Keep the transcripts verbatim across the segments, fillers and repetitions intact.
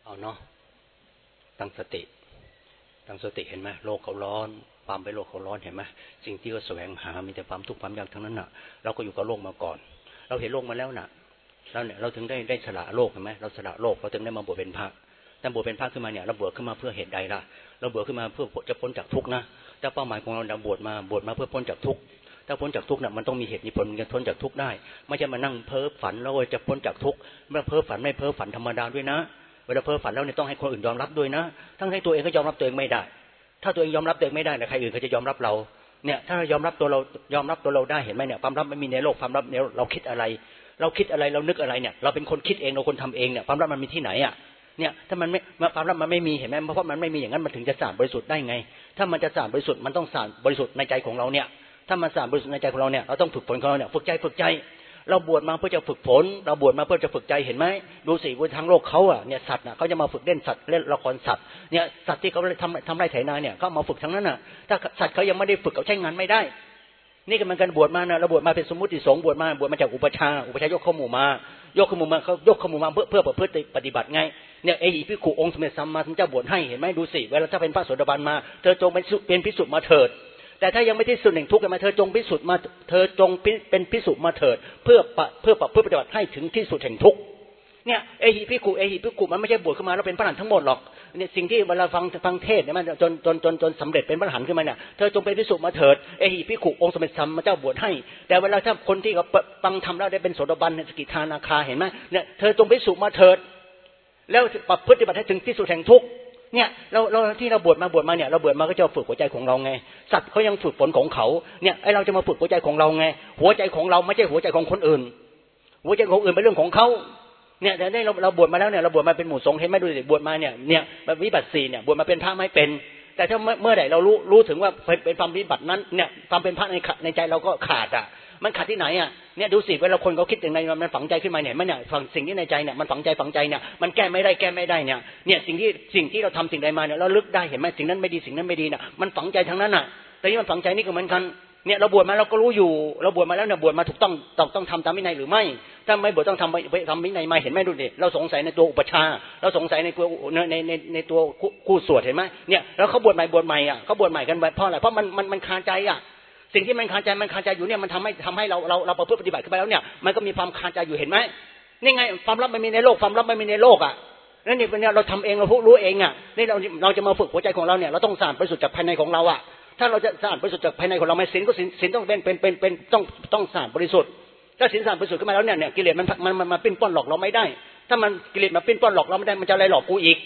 เอาเนาะตั้งสติตั้งสติเห็นไหมโลกเขาร้อนความไปโลกเขาร้อนเห็นไหมสิ่งที่เขาแสวงหามีแต่ความทุกข์ความยากทั้งนั้นน่ะเราก็อยู่กับโลกมาก่อนเราเห็นโลกมาแล้วน่ะเราเนี่ยเราถึงได้ได้สละโลกเห็นไหมเราสละโลกเราถึงได้มาบวชเป็นพระแต่บวชเป็นพระขึ้นมาเนี่ยเราบวชขึ้นมาเพื่อเหตุใดล่ะเราบวชขึ้นมาเพื่อจะพ้นจากทุกข์นะแต่เป้าหมายของเราเราบวชมาบวชมาเพื่อพ้นจากทุกข์ถ้าพ้นจากทุกข์น่ะมันต้องมีเหตุมีผลจะพ้นจากทุกข์ได้ไม่ใช่มานั่งเพ้อฝันแล้วจะพ้นจากทุกข์เมื่อเพ้อฝันไม่เพ้อฝันธรรมดาด้วยนะเวลาเพ้อฝันแล้วเนี่ยต้องให้คนอื่นยอมรับด้วยนะทั้งให้ตัวเองก็ยอมรับตัวเองไม่ได้ถ้าตัวเองยอมรับตัวเองไม่ได้ใครอื่นเขาจะยอมรับเราเนี่ยถ้าเรายอมรับตัวเรายอมรับตัวเราได้เห็นไหมเนี่ยความลับไม่มีในโลกความลับเนี่ยเราคิดอะไรเราคิดอะไรเรานึกอะไรเนี่ยเราเป็นคนคิดเองเราคนทำเองเนี่ยความลับมันมีที่ไหนอ่ะเนี่ยถ้ามันไม่ความลับมันไม่มีเห็นไหมเพราะมันไม่มีอย่างนั้นมันถึงจะสะอาดบริสุทธิ์ได้ไงถ้ามันจะสะอาดบริสุทธิ์มันต้องสะอาดบริสุทธิ์ในใจของเราเนี่ยถ้ามันสะอาดบริสุทธิ์ในใจของเราเนี่ยเราต้องฝึกฝนของเราเนี่ยฝึกใจฝึกใจเราบวชมาเพื่อจะฝึกฝนเราบวชมาเพื่อจะฝึกใจเห็นไหมดูสิบนทางโลกเขาอ่ะเนี่ยสัตว์น่ะเขาจะมาฝึกเล่นสัตว์เล่นละครสัตว์เนี่ยสัตว์ที่เขาทำทำไร่ไถนาเนี่ยเขามาฝึกทั้งนั้นน่ะถ้าสัตว์เขายังไม่ได้ฝึกเขาใช้งานไม่ได้นี่ก็มันกันบวชมานะเราบวชมาเป็นสมมุติสงฆ์บวชมาบวชมาจากอุปชาอุปชายกข้อมูลมายกข้อมูลมาเขายกข้อมูลมาเพื่อเพื่อประพฤติปฏิบัติไงเนี่ยเอหิภิกขุองค์สมเด็จสัมมาสัมพุทธเจ้าบวชให้เห็นไหมดูสิเวลาถ้าเป็นพระโสดาบันมาเธอจงเป็นเป็นภิกษุมาเถิดแต่ถ้ายังไม่ที่สุดแห่งทุกข์มาเธอจงพิสูจน์มาเธอจงเป็นพิสูจน์มาเถิดเพื่อเพื่อปฏิบัติให้ถึงที่สุดแห่งทุกข์เนี่ยเอหิภิกขุเอหิภิกขุมันไม่ใช่บวชขึ้นมาแล้วเป็นพระอรหันต์ทั้งหมดหรอกเนี่ยสิ่งที่เวลาฟังฟังเทศเนี่ยมันจนจนจนจนสำเร็จเป็นพระอรหันต์ขึ้นมาเนี่ยเธอจงเป็นพิสูจน์มาเถิดเอหิภิกขุองค์สมเด็จสัมมาสัมพุทธเจ้าบวชให้แต่เวลาถ้าคนที่เขาฟังธรรมแล้วได้เป็นโสดาบันสกิทานาคาเห็นไหมเนี่ยเธอจงพิสูจน์มาเถิดแล้วปฏิบัติให้ถึงที่สุดแห่งทุกข์เนี่ยเราเราที่เราบวชมาบวชมาเนี่ยเราบวชมาก็จะฝึกหัวใจของเราไงสัตว์เขายังฝึกฝนของเขาเนี่ยไอเราจะมาฝึกหัวใจของเราไงหัวใจของเราไม่ใช่หัวใจของคนอื่นหัวใจของอื่นเป็นเรื่องของเขาเนี่ยแต่ได้เราเราบวชมาแล้วเนี่ยเราบวชมาเป็นหมู่สงฆ์เห็นไหมดูสิบวชมาเนี่ยเนี่ยวิบัติสี่เนี่ยบวชมาเป็นพระไม่เป็นแต่ถ้าเมื่อใดเรารู้รู้ถึงว่าเป็นความวิบัตินั้นเนี่ยความเป็นพระในในใจเราก็ขาดอ่ะมันขาดที่ไหนอ่ะเนี่ยดูสิเวลาคนเขาคิดอย่างไรมันฝังใจขึ้นมาเนี่ยมันเนี่ยฝังสิ่งที่ในใจเนี่ยมันฝังใจฝังใจเนี่ยมันแก้ไม่ได้แก้ไม่ได้เนี่ยเนี่ยสิ่งที่สิ่งที่เราทำสิ่งใดมาเนี่ยเราลึกได้เห็นไหมสิ่งนั้นไม่ดีสิ่งนั้นไม่ดีเนี่ยมันฝังใจทั้งนั้นอ่ะแต่นี่มันฝังใจนี่ก็เหมือนกันเนี่ยเราบวชมาเราก็รู้อยู่เราบวชมาแล้วเนี่ยบวชมาถูกต้องต้องต้องทำตามวินัยหรือไม่ถ้าไม่บวชต้องทำทำวินัยมาเห็นไหมดูดิเราสงสัยในตัวอุปชาเราสงสัยในตัวในในในตัวคู่สวดเห็นไหมเนี่ยแล้วเขาบวชใหม่บวชใหม่อ่ะเขาบวชใหม่กันเพราะอะไรเพราะมันมันมันคาใจอ่ะสิ่งที่มันคาใจมันคาใจอยู่เนี่ยมันทำให้ทำให้เราเราเราประพฤติปฏิบัติขึ้นไปแล้วเนี่ยมันก็มีความคาใจอยู่เห็นไหมนี่ไงความลับไม่มีในโลกความลับไม่มีในโลกอ่ะนั่นนี่เป็นเนี่ยเราทำเองเรารู้เองอ่ะนี่เราเราจะมาฝึกหัวใจของเราเนี่ยเราต้องสะอาดบริสุทธิ์จากภายในของเราอ่ะถ้าเราจะสะอาดบริสุทธิ์จากภายในของเราไม่ศีลก็ศีลศีลต้องเป็นเป็นเป็นเป็นต้องต้องสะอาดบริสุทธิ์ถ้าศีลสะอาดบริสุทธิ์ขึ้นมาแล้วเนี่ยเนี่ยกิเลสมันมันมันมาปิ้นป้อนหลอกเราไม่ได้ถ้ามันกิเลสมาปิ้นป้อนหลอกเราไม่ได้มันจะอะไรหลอกกูอีก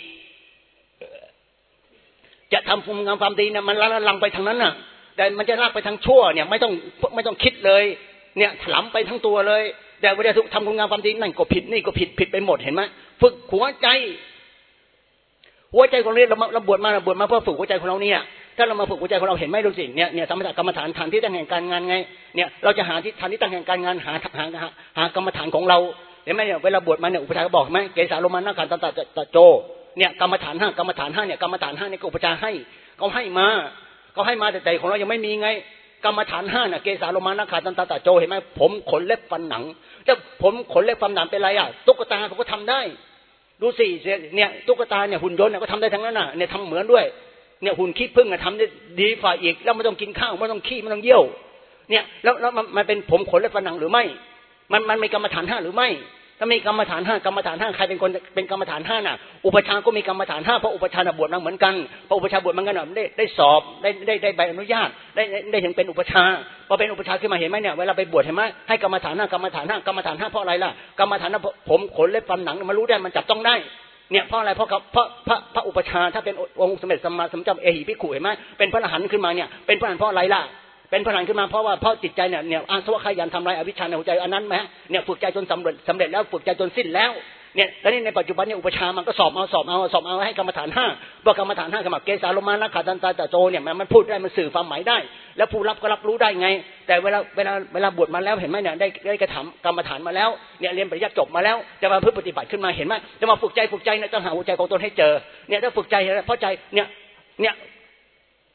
จะทำคุณงามความดีเนี่ยมันละลังไปทางนั้นน่ะแต่มันจะลากไปทางชั่วเนี่ยไม่ต้องไม่ต้องคิดเลยเนี่ยถลำไปทั้งตัวเลยแต่เวลาทำคุณงามความดีนั่นก็ผิดนี่ก็ผิดผิดไปหมดเห็นไหมฝึกหัวใจหัวใจของเราเราบวชมาเราบวชมาเพื่อฝึกหัวใจของเราเนี่ยถ้าเรามาฝึกหัวใจของเราเห็นไหมดูสิเนี่ยเนี่ยสมถะกรรมฐานฐานที่ตั้งแห่งการงานไงเนี่ยเราจะหาที่ฐานที่ตั้งแห่งการงานหาหาหาหากรรมฐานของเราเห็นไหมเนี่ยเวลาบวชมาเนี่ยอุปชาบอกไหมเกสาโลมานาคาตันตะโจเนี่ยกรรมฐานห้ากรรมฐานห้าเนี่ยกรรมฐานห้าเนี่ยก็อุปชาให้เขาให้มาเขาให้มาแต่ใจของเรายังไม่มีไงกรรมฐานห้าน่ะเกสาโลมานาคาตันตะโจเห็นไหมผมขนเล็บฟันหนังถ้าผมขนเล็บฟันหนังเป็นไรอ่ะตุ๊กตาเขาก็ทำได้ดูสิเนี่ยตุ๊กตาเนี่ยหุ่นยนต์เนี่ยก็ทำได้ทั้งนั้นน่ะเนี่ยทำเหมือนด้วยเนี่ยหุ่นขี้ผึ้งอะทำได้ดีฝ่าอีกแล้วไม่ต้องกินข้าวไม่ต้องขี้ไม่ต้องเยี่ยวเนี่ยแล้วแล้วมันเป็นผมขนและฟันหนังหรือไม่มันมันมีกรรมฐานห้าหรือไม่ถ้ามีกรรมฐานห้ากรรมฐานห้าใครเป็นคนเป็นกรรมฐานห้าน่ะอุปชาก็มีกรรมฐานห้าเพราะอุปชาบวชมาเหมือนกันพออุปชาบวชเหมือนกันได้ได้สอบได้ได้ได้ใบอนุญาตได้ได้เห็นเป็นอุปชาพอเป็นอุปชาขึ้นมาเห็นไหมเนี่ยเวลาไปบวชเห็นไหมให้กรรมฐานห้ากรรมฐานห้ากรรมฐานห้าเพราะอะไรล่ะกรรมฐานห้าผมขนและฟันหนังมันรู้ได้มันจับต้องได้เนี่ยเพราะอะไรเพราะเพราะพระพระอุปชาถ้าเป็นองค์สมเด็จสัมมาสัมพุทธเจ้าเอหิภิกขุเห็นไหมเป็นพระอรหันต์ขึ้นมาเนี่ยเป็นพระอรหันต์เพราะอะไรล่ะเป็นพระอรหันต์ขึ้นมาเพราะว่าเพราะจิตใจเนี่ยเนี่ยอาสวะขยันทำลายอวิชชาในหัวใจอันนั้นไหมเนี่ยฝึกใจจนสำเร็จสำเร็จแล้วฝึกใจจนสิ้นแล้วเนี่ยแล้วนี่ในปัจจุบันเนี่ยอุปชามันก็สอบเอาสอบเอาสอบเอาให้กรรมฐานห้าบอกกรรมฐานห้ากรรมเกสาโลมานาคาตันตะโจเนี่ยมันมันพูดได้มันสื่อความหมายได้แล้วผู้รับก็รับรู้ได้ไงแต่เวลาเวลาเวลาบวชมาแล้วเห็นไหมเนี่ยได้ได้กระทำกรรมฐานมาแล้วเนี่ยเรียนปริยัติจบมาแล้วจะมาเพื่อปฏิบัติขึ้นมาเห็นไหมจะมาฝึกใจฝึกใจเนี่ยต้องหาหัวใจของตนให้เจอเนี่ยถ้าฝึกใจเพราะใจเนี่ยเนี่ย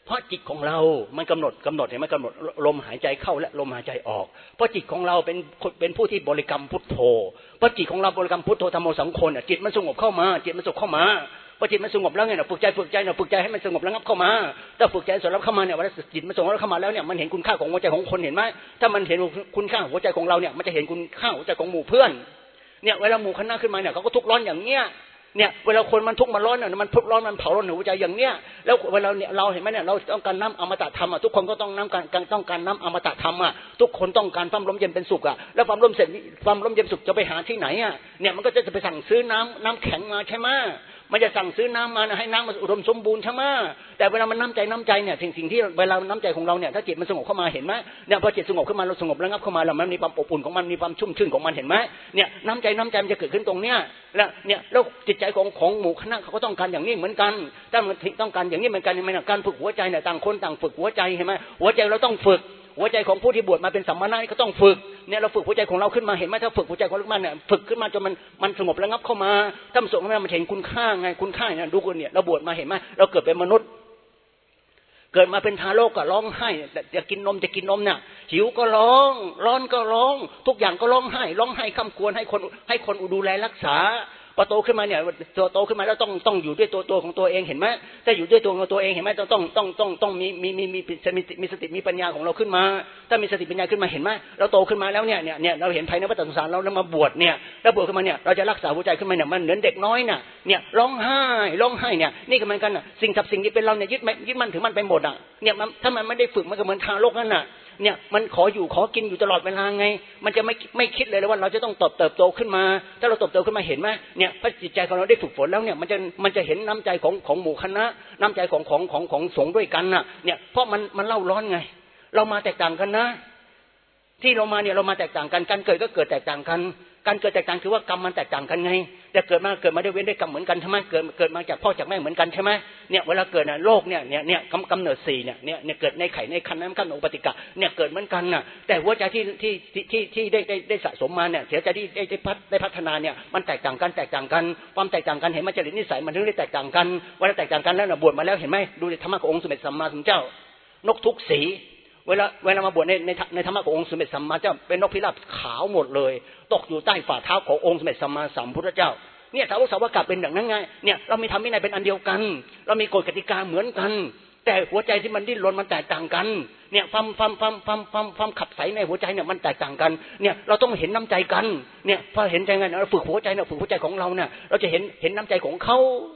เพราะจิตของเรามันกำหนดกำหนดเห็นไหมกำหนดลมหายใจเข้าและลมหายใจออกเพราะจิตของเราเป็นเป็นผู้ที่บริกรรมพุทโธเพราะจิตของเราบริกรรมพุทโธธัมโมสังโฆเนี่ยจิตมันสงบเข้ามาจิตมันสงบเข้ามาพอจิตมันสงบแล้วเนี่ยฝึกใจฝึกใจเนี่ยฝึกใจให้มันสงบระงับเข้ามาถ้าฝึกใจสงบเข้ามาเนี่ยเวลาจิตมันสงบเข้ามาแล้วเนี่ยมันเห็นคุณค่าของหัวใจของคนเห็นไหมถ้ามันเห็นคุณค่าหัวใจของเราเนี่ยมันจะเห็นคุณค่าหัวใจของหมู่เพื่อนเนี่ยเวลาหมู่คณะขึ้นมาเนี่ยเขาก็ทุกข์ร้อนอย่างเนี้ยเนี่ยเวลาคนมันทุกข์มันร้อนเนี่ยมันทุกข์ร้อนมันเผาร้อนหัวใจอย่างเนี้ยแล้วเวลาเนี่ยเราเห็นไหมเนี่ยเราต้องการน้ำอมตะธรรมอ่ะทุกคนก็ต้องน้ำการต้องการน้ำอมตะธรรมอ่ะทุกคนต้องการความร่มเย็นเป็นสุขอ่ะแล้วความร่มเสร็จความร่มเย็นสุขจะไปหาที่ไหนอ่ะเนี่ยมันก็จะไปสั่งซื้อน้ำน้ำแข็งมาใช่ไหมมันจะสั่งซื้อน้ำมาให้น้ำมันอุดมสมบูรณ์ใช่ไหมแต่เวลามันน้ำใจน้ำใจเนี่ยสิ่งสิ่งที่เวลาน้ำใจของเราเนี่ยถ้าจิตมันสงบเข้ามาเห็นไหมเนี่ยพอจิตสงบขึ้นมาเราสงบระงับเข้ามาแล้วมันมีความอบอุ่นของมันมีความชุ่มชื่นของมันเห็นไหมเนี่ยน้ำใจน้ำใจมันจะเกิดขึ้นตรงเนี้ยแล้วเนี่ยแล้วจิตใจของของหมู่คณะเขาก็ต้องการอย่างนี้เหมือนกันถ้ามันต้องการอย่างนี้เหมือนกันในการฝึกหัวใจเนี่ยต่างคนต่างฝึกหัวใจเห็นไหมหัวใจเราต้องฝึกหัวใจของผู้ที่บวชมาเป็นสัมมาณะก็ต้องฝึกเนี่ยเราฝึกหัวใจของเราขึ้นมาเห็นไหมถ้าฝึกหัวใจของเราขึ้นมาเนี่ยฝึกขึ้นมาจนมันมันสงบระงับเข้ามาถ้ามันสงบมันเห็นคุณค่าไงคุณค่าเนี่ยดูกันเนี่ยเราบวชมาเห็นไหมเราเกิดเป็นมนุษย์เกิดมาเป็นทารกก็ร้องไห้จะกินนมจะกินนมเนี่ยหิวก็ร้องร้อนก็ร้องทุกอย่างก็ร้องไห้ร้องไห้คำควรให้คนให้คนดูแลรักษาพอโตขึ้นมาเนี่ยตัวโตขึ้นมาแล้วต้องต้องอยู่ด้วยตัวตัวของตัวเองเห็นไหมถ้าอยู่ด้วยตัวของตัวเองเห็นไหมต้องต้องต้องต้องต้องมีมีมีมีมีสติมีปัญญาของเราขึ้นมาถ้ามีสติปัญญาขึ้นมาเห็นไหมเราโตขึ้นมาแล้วเนี่ยเนี่ยเนี่ยเราเห็นภายในวัฏสงสารเราแล้วมาบวชเนี่ยแล้วบวชขึ้นมาเนี่ยเราจะรักษาหัวใจขึ้นมาเนี่ยมันเหมือนเด็กน้อยน่ะเนี่ยร้องไห้ร้องไห้เนี่ยนี่ก็เหมือนกันน่ะสิ่งทับสิ่งที่เป็นเราเนี่ยยึดยึดมันถือมันไปหมดอ่ะเนี่ยถ้ามันไม่ได้ฝึกมันก็เหมือนทารกนั่นน่ะเนี่ยมันขออยู่ขอกินอยู่ตลอดเวลาไงมันจะไม่ไม่คิดเลยว่าเราจะต้องเติบโตขึ้นมาถ้าเราเติบโตขึ้นมาเห็นไหมเนี่ยพระจิตใจของเราได้ฝึกฝนแล้วเนี่ยมันจะมันจะเห็นน้ำใจของของหมู่คณะน้ำใจของของของของสงฆ์ด้วยกันน่ะเนี่ยเพราะมันมันเล่าร้อนไงเรามาแตกต่างกันนะที่เรามาเนี่ยเรามาแตกต่างกันการเกิดก็เกิดแตกต่างกันการเกิดแตกต่างคือว่ากรรมมันแตกต่างกันไงแต่เกิดมาเกิดมาได้เว้นได้กรรมเหมือนกันใช่ไหมเกิดเกิดมาจากพ่อจากแม่เหมือนกันใช่ไหมเนี่ยเวลาเกิดน่ะโลกเนี่ยเนี่ยเนี่ยกำกำเนิดสี่เนี่ยเนี่ยเนี่ยเกิดในไข่ในคันน้ำข้ามอุปติกะเนี่ยเกิดเหมือนกันน่ะแต่หัวใจที่ที่ที่ที่ได้ได้ได้สะสมมาเนี่ยเสียใจที่ได้ได้พัฒได้พัฒนาเนี่ยมันแตกต่างกันแตกต่างกันความแตกต่างกันเห็นมันจริตนิสัยมันถึงได้แตกต่างกันเวลาแตกต่างกันแล้วน่ะบวชมาแล้วเห็นไหมดูในธรรมะขององค์สมเด็จสัมมาสัมพุทธเจ้านกทุกสีเวลาเวลามาบวชในในในธรรมะขององค์สมเด็จสัมมาสัมพุทธเจ้าเป็นนกพิราบขาวหมดเลยตกอยู่ใต้ฝ่าเท้าขององค์สมเด็จสัมมาสัมพุทธเจ้าเนี่ยสาวกสาวกเป็นอย่างนั้นไงเนี่ยเรามีธรรมวินัยเป็นอันเดียวกันเรามีกฎกติกาเหมือนกันแต่หัวใจที่มันดิ้นรนมันแตกต่างกันเนี่ยความความความความความความขับใสในหัวใจเนี่ยมันแตกต่างกันเนี่ยเราต้องเห็นน้ำใจกันเนี่ยพอเห็นใจกันเราฝึกหัวใจเนี่ยฝึกหัวใจของเราเนี่ยเราจะเห็นเห็นน้ำใจของเขา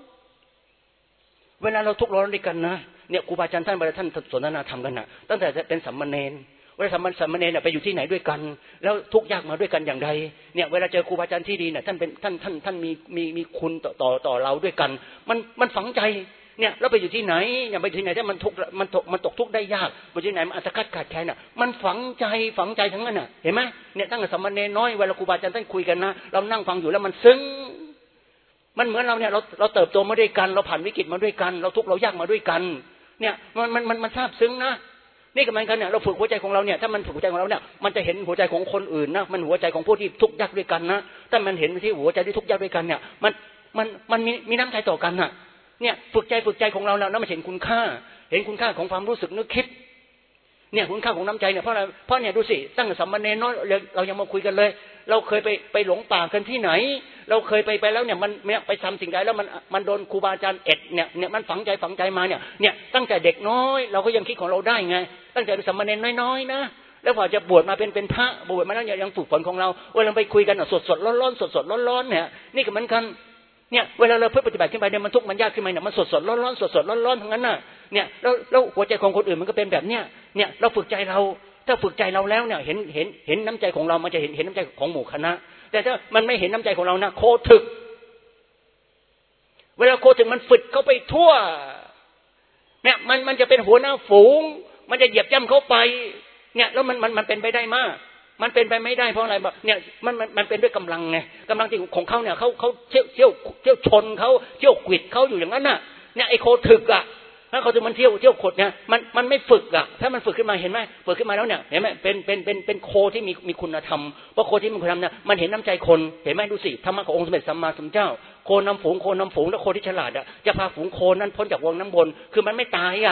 เวลาเราทุกข์ร้อนด้วยกันนะเนี่ยครูบาอาจารย์ท่านเวลาท่านสนทนาธรรมกันน่ะตั้งแต่เป็นสัมมาเนรเวลาสัมมาสัมมาเนรเนี่ยไปอยู่ที่ไหนด้วยกันแล้วทุกข์ยากมาด้วยกันอย่างไรเนี่ยเวลาเจอครูบาอาจารย์ที่ดีเนี่ยท่านเป็นท่านท่านท่านมีมีมีคุณต่อต่อต่อเราด้วยกันมันมันฝังใจเนี่ยเราไปอยู่ที่ไหนเนี่ยไปที่ไหนถ้ามันทุกข์มันตกมันตกทุกข์ได้ยากไปที่ไหนมันอัตคัดขาดแคลนน่ะมันฝังใจฝังใจทั้งนั้นน่ะเห็นไหมเนี่ยตั้งแต่สัมมาเนรน้อยเวลาครูบาอาจารย์ท่านคุยกันนะเรานั่งฟังอยู่แล้วมันซึ้งมันเหมือนเราเนี่ยเราเราเติบโตมาด้วยกันเราผ่านวิกฤตมาด้วยกันเราทุกข์เรายากมาด้วยกันเนี่ยมันมันมันมันซาบซึ้งนะนี่ก็เหมือนกันเนี่ยเราฝึกหัวใจของเราเนี่ยถ้ามันฝึกหัวใจของเราเนี่ยมันจะเห็นหัวใจของคนอื่นนะมันหัวใจของผู้ที่ทุกข์ยากด้วยกันนะถ้ามันเห็นที่หัวใจที่ทุกข์ยากด้วยกันเนี่ยมันมันมันมีมีน้ำใจต่อกันน่ะเนี่ยฝึกใจฝึกใจของเราแล้วมันเห็นคุณค่าเห็นคุณค่าของความรู้สึกนึกคิดเนี่ยคุณค่าของน้ำใจเนี่ยเพราะอะไรเพราะเนี่ยดูสิตั้งแต่สัมมาเนรน้อยเรายังมาคุยกันเลยเราเคยไปไปหลงป่ากันที่ไหนเราเคยไปไปแล้วเนี่ยมันเนี่ยไปทำสิ่งใดแล้วมันมันโดนครูบาอาจารย์เอ็ดเนี่ยเนี่ยมันฝังใจฝังใจมาเนี่ยเนี่ยตั้งแต่เด็กน้อยเราก็ยังคิดของเราได้ไงตั้งแต่เป็นสัมมาเนรน้อยๆนะแล้วพอจะบวชมาเป็นเป็นพระบวชมาแล้วยังฝึกฝนของเราเวลาไปคุยกันสดสดร้อนร้อนสดสดร้อนร้อนเนี่ยนี่ก็เหมือนกันเนี่ยเวลาเราเพื่อปฏิบัติขึ้นไปเนี่ยมันทุกข์มันยากขึ้นมาเนี่ยมันสดสดร้อนร้อนสดสดร้อนร้อนทั้งนั้นน่ะเนี่ยแล้วแล้วหัวใจของคนอื่นมันก็เป็นแบบเนี้ยเนี่ยเราฝึกใจเราถ้าฝึกใจเราแล้วเนี่ยเห็นเห็นเห็นน้ำใจของเรามันจะเห็นเห็นน้ำใจของหมู่คณะแต่ถ้ามันไม่เห็นน้ำใจของเรานะโคถึกเวลาโคถึกมันฝึกเข้าไปทั่วเนี่ยมันมันจะเป็นหัวหน้าฝูงมันจะเหยียบย่ำเข้าไปเนี่ยแล้วมันมันมันเป็นไปได้มากมันเป็นไปไม่ได้เพราะอะไรแบบเนี่ยมันมันมันเป็นด้วยกำลังไงกำลังที่ของเขาเนี่ยเขาเขาเที่ยวเที่ยวเที่ยวชนเขาเที่ยวขวิดเขาอยู่อย่างนั้นน่ะเนี่ยไอ้โคถึกอ่ะถ้าเขาจะมันเที่ยวเที่ยวขดเนี่ยมันมันไม่ฝึกอ่ะถ้ามันฝึกขึ้นมาเห็นไหมฝึกขึ้นมาแล้วเนี่ยเห็นไหมเป็นเป็นเป็นเป็นโคที่มีมีคุณธรรมเพราะโคที่มีคุณธรรมเนี่ยมันเห็นน้ำใจคนเห็นไหมดูสิธรรมะขององค์สมเด็จสัมมาสัมพุทธเจ้าโคนำฝูงโคนำฝูงแล้วโคที่ฉลาดอ่ะจะพาฝูงโคนั้นพ้นจากวังน้ำวนคือมันไม่ตายอ่ะ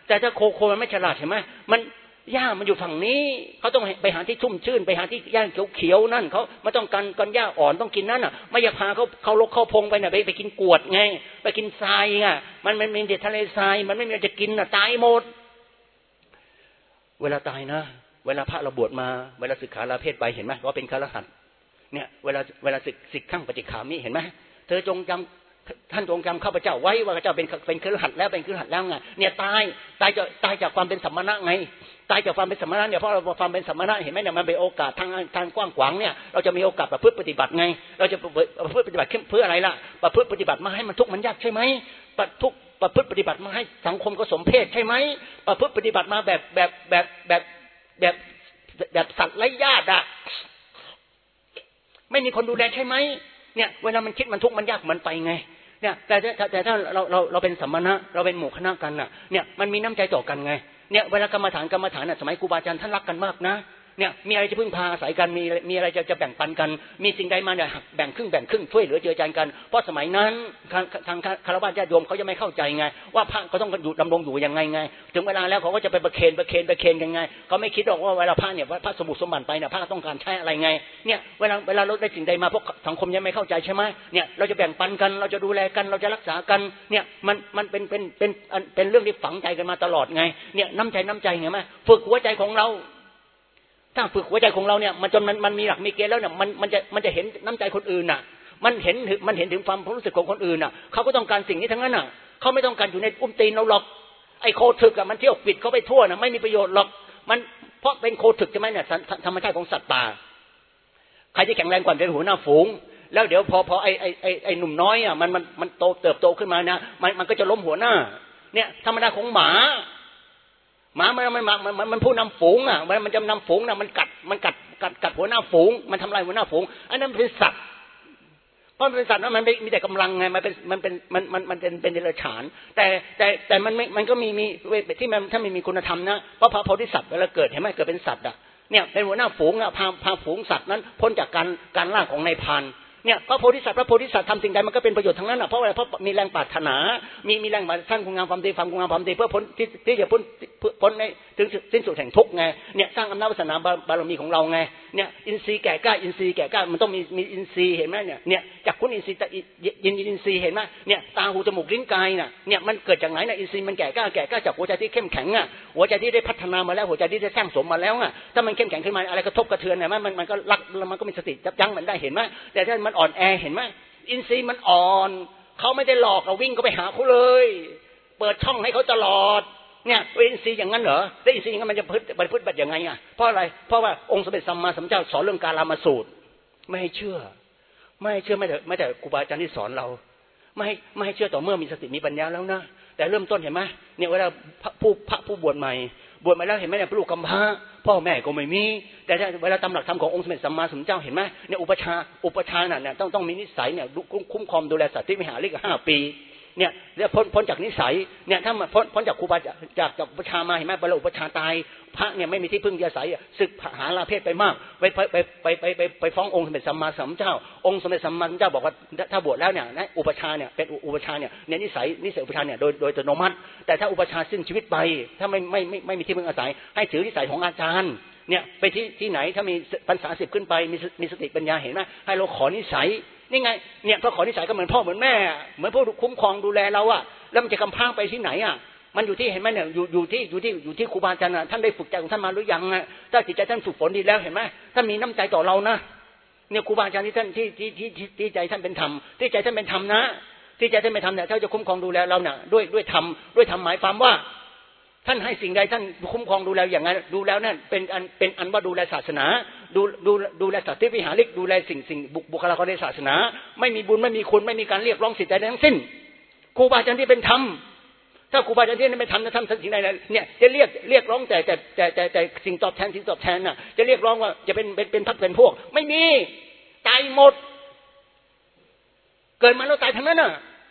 แต่ถ้าโคโคมันไม่ฉลาดเห็นไหมมันหญ้ามันอยู่ฝั่งนี้เขาต้องไปหาที่ชุ่มชื้นไปหาที่หญ้าเขียวๆนั่นเขาไม่ต้องการกันหญ้าอ่อนต้องกินนั่นอ่ะไม่อยากพาเขาเขาลกเข้าพงไปน่ะไปไปกินกวดไงไปกินทรายไงมันมันมีเด็ดทะเลทรายมันไม่มีจะกินน่ะตายหมดเวลาตายนะเวลาพระเราบวชมาเวลาศึกษาลาเพศไปเห็นไหมว่าเป็นฆราวาสเนี่ยเวลาเวลาศึกศึกขั้งปฏิฆามิเห็นไหมเธอจงจำท่านจงจำข้าพเจ้าไว้ว่าข้าพเจ้าเป็นเป็นฆราวาสแล้วเป็นฆราวาสแล้วไงเนี่ยตายตายจะตายจากความเป็นสัมมณะไงตายจากความเป็นสัมมณะเนี่ยเพราะเราความเป็นสัมมณะเห็นไหมเนี่ยมันเป็นโอกาสทางทางกว้างขวางเนี่ยเราจะมีโอกาสประพฤติปฏิบัติไงเราจะประพฤติปฏิบัติเพื่ออะไรล่ะประพฤติปฏิบัติมาให้มันทุกข์มันยากใช่ไหมประทุกประพฤติปฏิบัติมาให้สังคมก็สมเพศใช่ไหมประพฤติปฏิบัติมาแบบแบบแบบแบบแบบแบบสัตว์ไร้ญาติอะไม่มีคนดูแลใช่ไหมเนี่ยเวลามันคิดมันทุกข์มันยากมันไปไงเนี่ยแต่แต่แต่ถ้าเราเราเราเป็นสัมมณะเราเป็นหมู่คณะกันน่ะเนี่ยมันมีน้ำใจต่อกันไงเนี่ยเวลากรรมฐานกรรมฐานน่ะสมัยครูบาอาจารย์ท่านรักกันมากนะเนี่ยมีอะไรจะพึ่งพาอาศัยกันมีมีอะไรจะจะแบ่งปันกันมีสิ่งใดมาเนี่ยแบ่งครึ่งแบ่งครึ่งช่วยเหลือเจือจานกันเพราะสมัยนั้นทางคารวะญาติโยมเขาจะไม่เข้าใจไงว่าพระก็ต้องอยู่ดำรงอยู่ยังไงไงถึงเวลาแล้วเขาก็จะไปประเคนประเคนประเคนยังไงเขาไม่คิดหรอกว่าเวลาพระเนี่ยพระสมุทรสมบัติไปเนี่ยพระต้องการใช้อะไรไงเนี่ยเวลาเวลาเราได้สิ่งใดมาพวกสังคมยังไม่เข้าใจใช่ไหมเนี่ยเราจะแบ่งปันกันเราจะดูแลกันเราจะรักษากันเนี่ยมันมันเป็นเป็นเป็นเป็นเรื่องที่ฝังใจกันมาตลอดไงเนี่ยน้ำใจน้ำใจไงไหมฝึกหัวใจของเราถ้าฝึกหัวใจของเราเนี่ยมันจนมันมันมีหลักมีเกณฑ์แล้วเนี่ยมันมันจะมันจะเห็นน้ำใจคนอื่นน่ะมันเห็นมันเห็นถึงความรู้สึกของคนอื่นน่ะเขาก็ต้องการสิ่งนี้ทั้งนั้นน่ะเขาไม่ต้องการอยู่ในอุ้มตีนเราหรอกไอ้โคถึกอ่ะมันเที่ยวปิดเขาไปทั่วน่ะไม่มีประโยชน์หรอกมันเพราะเป็นโคถึกใช่ไหมเนี่ยธรรมชาติของสัตว์ป่าใครจะแข็งแรงกว่าเป็นหัวหน้าฝูงแล้วเดี๋ยวพอพอไอ้ไอ้ไอ้ไอ้หนุ่มน้อยอ่ะมันมันมันโตเติบโตขึ้นมานะมันมันก็จะล้มหัวหน้าเนี่ยธรรมดาของหมาหมามันมันมันมันมันผู้นำฝูงอ่ะมันมันจะนำฝูงน่ะมันกัดมันกัดกัดกัดหัวหน้าฝูงมันทำลายหัวหน้าฝูงอันนั้นเป็นสัตว์เพราะเป็นสัตว์นั้นมันมีแต่กำลังไงมันเป็นมันเป็นมันมันมันเป็นเป็นเดรัจฉานแต่แต่แต่มันไม่มันก็มีมีที่มันถ้าไม่มีคุณธรรมนะเพราะพระโพธิสัตว์เวลาเกิดเห็นไหมเกิดเป็นสัตว์อ่ะเนี่ยเป็นหัวหน้าฝูงอ่ะพาพาฝูงสัตว์นั้นพ้นจากการการล่าของนายพรานเนี่ยพระโพธิสัตว์พระโพธิสัตว์ทำสิ่งใดมันก็เป็นประโยชน์ทั้งนั้นอ่ะเพราะอะไรเพราะมีแรงปรารถนามีมีแรงปรารถนาสร้างคุณงามความดีความคุณงามความดีเพื่อพ้นที่ที่จะพ้นพ้นในถึงสิ้นสุดแห่งทุกข์ไงเนี่ยสร้างอำนาจวาสนาบารมีของเราไงเนี่ยอินทรีย์แก่กล้าอินทรีย์แก่กล้ามันต้องมีมีอินทรีย์เห็นไหมเนี่ยเนี่ยจากคุณอินทรีย์ยินอินทรีย์เห็นไหมเนี่ยตาหูจมูกลิ้นกายน่ะเนี่ยมันเกิดจากไหนน่ะอินทรีย์มันแก่กล้าแก่กล้าจากหัวใจที่เข้มแข็งอ่ะหัวใจที่ได้พัฒนามาแล้วหัวใจที่ได้สร้างสมมาแล้วอ่ะถ้ามันเข้มแข็งขึ้นมาอะไรกระทบกระเทือนเนี่ยมันมันก็รักมันก็มีสติยับยั้งมันได้เห็นไหมแต่ถ้ามันอ่อนแอเห็นไหมอินทรีย์มันอ่อนเขาไม่ได้หลอกเราวิ่งก็ไปหาเขาเลยเปิดช่องให้เขาตลอดเนี่ยอินทรีย์อย่างนั้นเหรอแล้วอินทรีย์อย่างนั้นมันจะพึ่งไปพึ่งแบบยังไงอ่ะเพราะอะไรเพราะว่าองค์สมเด็จสัมมาสัมพุทธเจ้าสอนเรื่องกาลามาสูตรไม่ให้เชื่อไม่ให้เชื่อไม่แต่ไม่แต่ครูบาอาจารย์ที่สอนเราไม่ให้ไม่ให้เชื่อต่อเมื่อมีสติมีปัญญาแล้วนะแต่เริ่มต้นเห็นไหมเนี่ยเวลาผู้พระผู้บวชใหม่บวชมาแล้วเห็นไหมเนี่ยลูกกำพร้าพ่อแม่ก็ไม่มีแต่เวลาตำหลักธรรมขององค์สมเด็จสัมมาสัมพุทธเจ้าเห็นไหมเนี่ยอุปชาอุปชาน่ะเนี่ยต้องต้องมีนิสัยเนี่ยคุ้มครองดูแลสัตว์ที่วิหารเล็กห้าปีเนี่ยแล้วพ้นพ้นจากนิสัยเนี่ยถ้ามาพ้นพ้นจากครูบาจากจากอุปชามาเห็นไหมเวลาอุปชาตายพระเนี่ยไม่มีที่พึ่งอาศัยศึกหาลาเพศไปมากไปไปไปไปไปไปไปฟ้ององค์สมเด็จสัมมาสัมพุทธเจ้าองค์สมเด็จสัมมาสัมพุทธเจ้าบอกว่าถ้าบวชแล้วเนี่ยนะอุปชาเนี่ยเป็นอุปชาเนี่ยเนี่ยนิสัยนิสัยอุปชาเนี่ยโดยโดยอัตโนมัติแต่ถ้าอุปชาสิ้นชีวิตไปถ้าไม่ไม่ไม่ไม่มีที่พึ่งอาศัยให้ถือนิสัยของอาจารย์เนี่ยไปที่ที่ไหนถ้ามีพรรษาสิบขึ้นไปมีมีสติปัญญาเห็นไหมให้เราขอนิสัยนี่ไงเนี่ยพอขอนิสัยก็เหมือนพ่อเหมือนแม่เหมือนผู้คุ้มครองดูแลเราอะแล้วมันจะกำพร้าไปที่ไหนอะมันอยู่ที่เห็นไหมเนี่ยอยู่อยู่ที่อยู่ที่อยู่ที่ครูบาอาจารย์ท่านได้ฝึกใจของท่านมาหรือยังอะถ้าจิตใจท่านฝึกฝนดีแล้วเห็นไหมท่านมีน้ำใจต่อเรานะเนี่ยครูบาอาจารย์ที่ท่านที่ที่ที่ที่ใจท่านเป็นธรรมที่ใจท่านเป็นธรรมนะที่ใจท่านเป็นธรรมเนี่ยท่านจะคุ้มครองดูแลเราเนี่ยด้วยด้วยธรรมด้วยธรรมหมายความว่าท่านให้สิ่งใดท่านคุ้มครองดูแลอย่างนั้นดูแล้วนั่นเป็นอันเป็นอันว่าดูแลศาสนาดูดูดูแลสัตว์ที่วิหาริกดูแลสิ่งสิ่งบุคลากรในศาสนาไม่มีบุญไม่มีคุณไม่มีการเรียกร้องสิทธิ์ใดทั้งสิ้นครูบาอาจารย์ที่เป็นธรรมถ้าครูบาอาจารย์ที่ไม่ทำนะทำสิ่งใดเนี่ยจะเรียกเรียกร้องแต่แต่แต่แต่แต่สิ่งตอบแทนสิ่งตอบแทนน่ะจะเรียกร้องว่าจะเป็นเป็นเป็นพรรคเป็นพวกไม่มีตายหมดเกิดมาแล้วตายทั้งนั้นน่ะ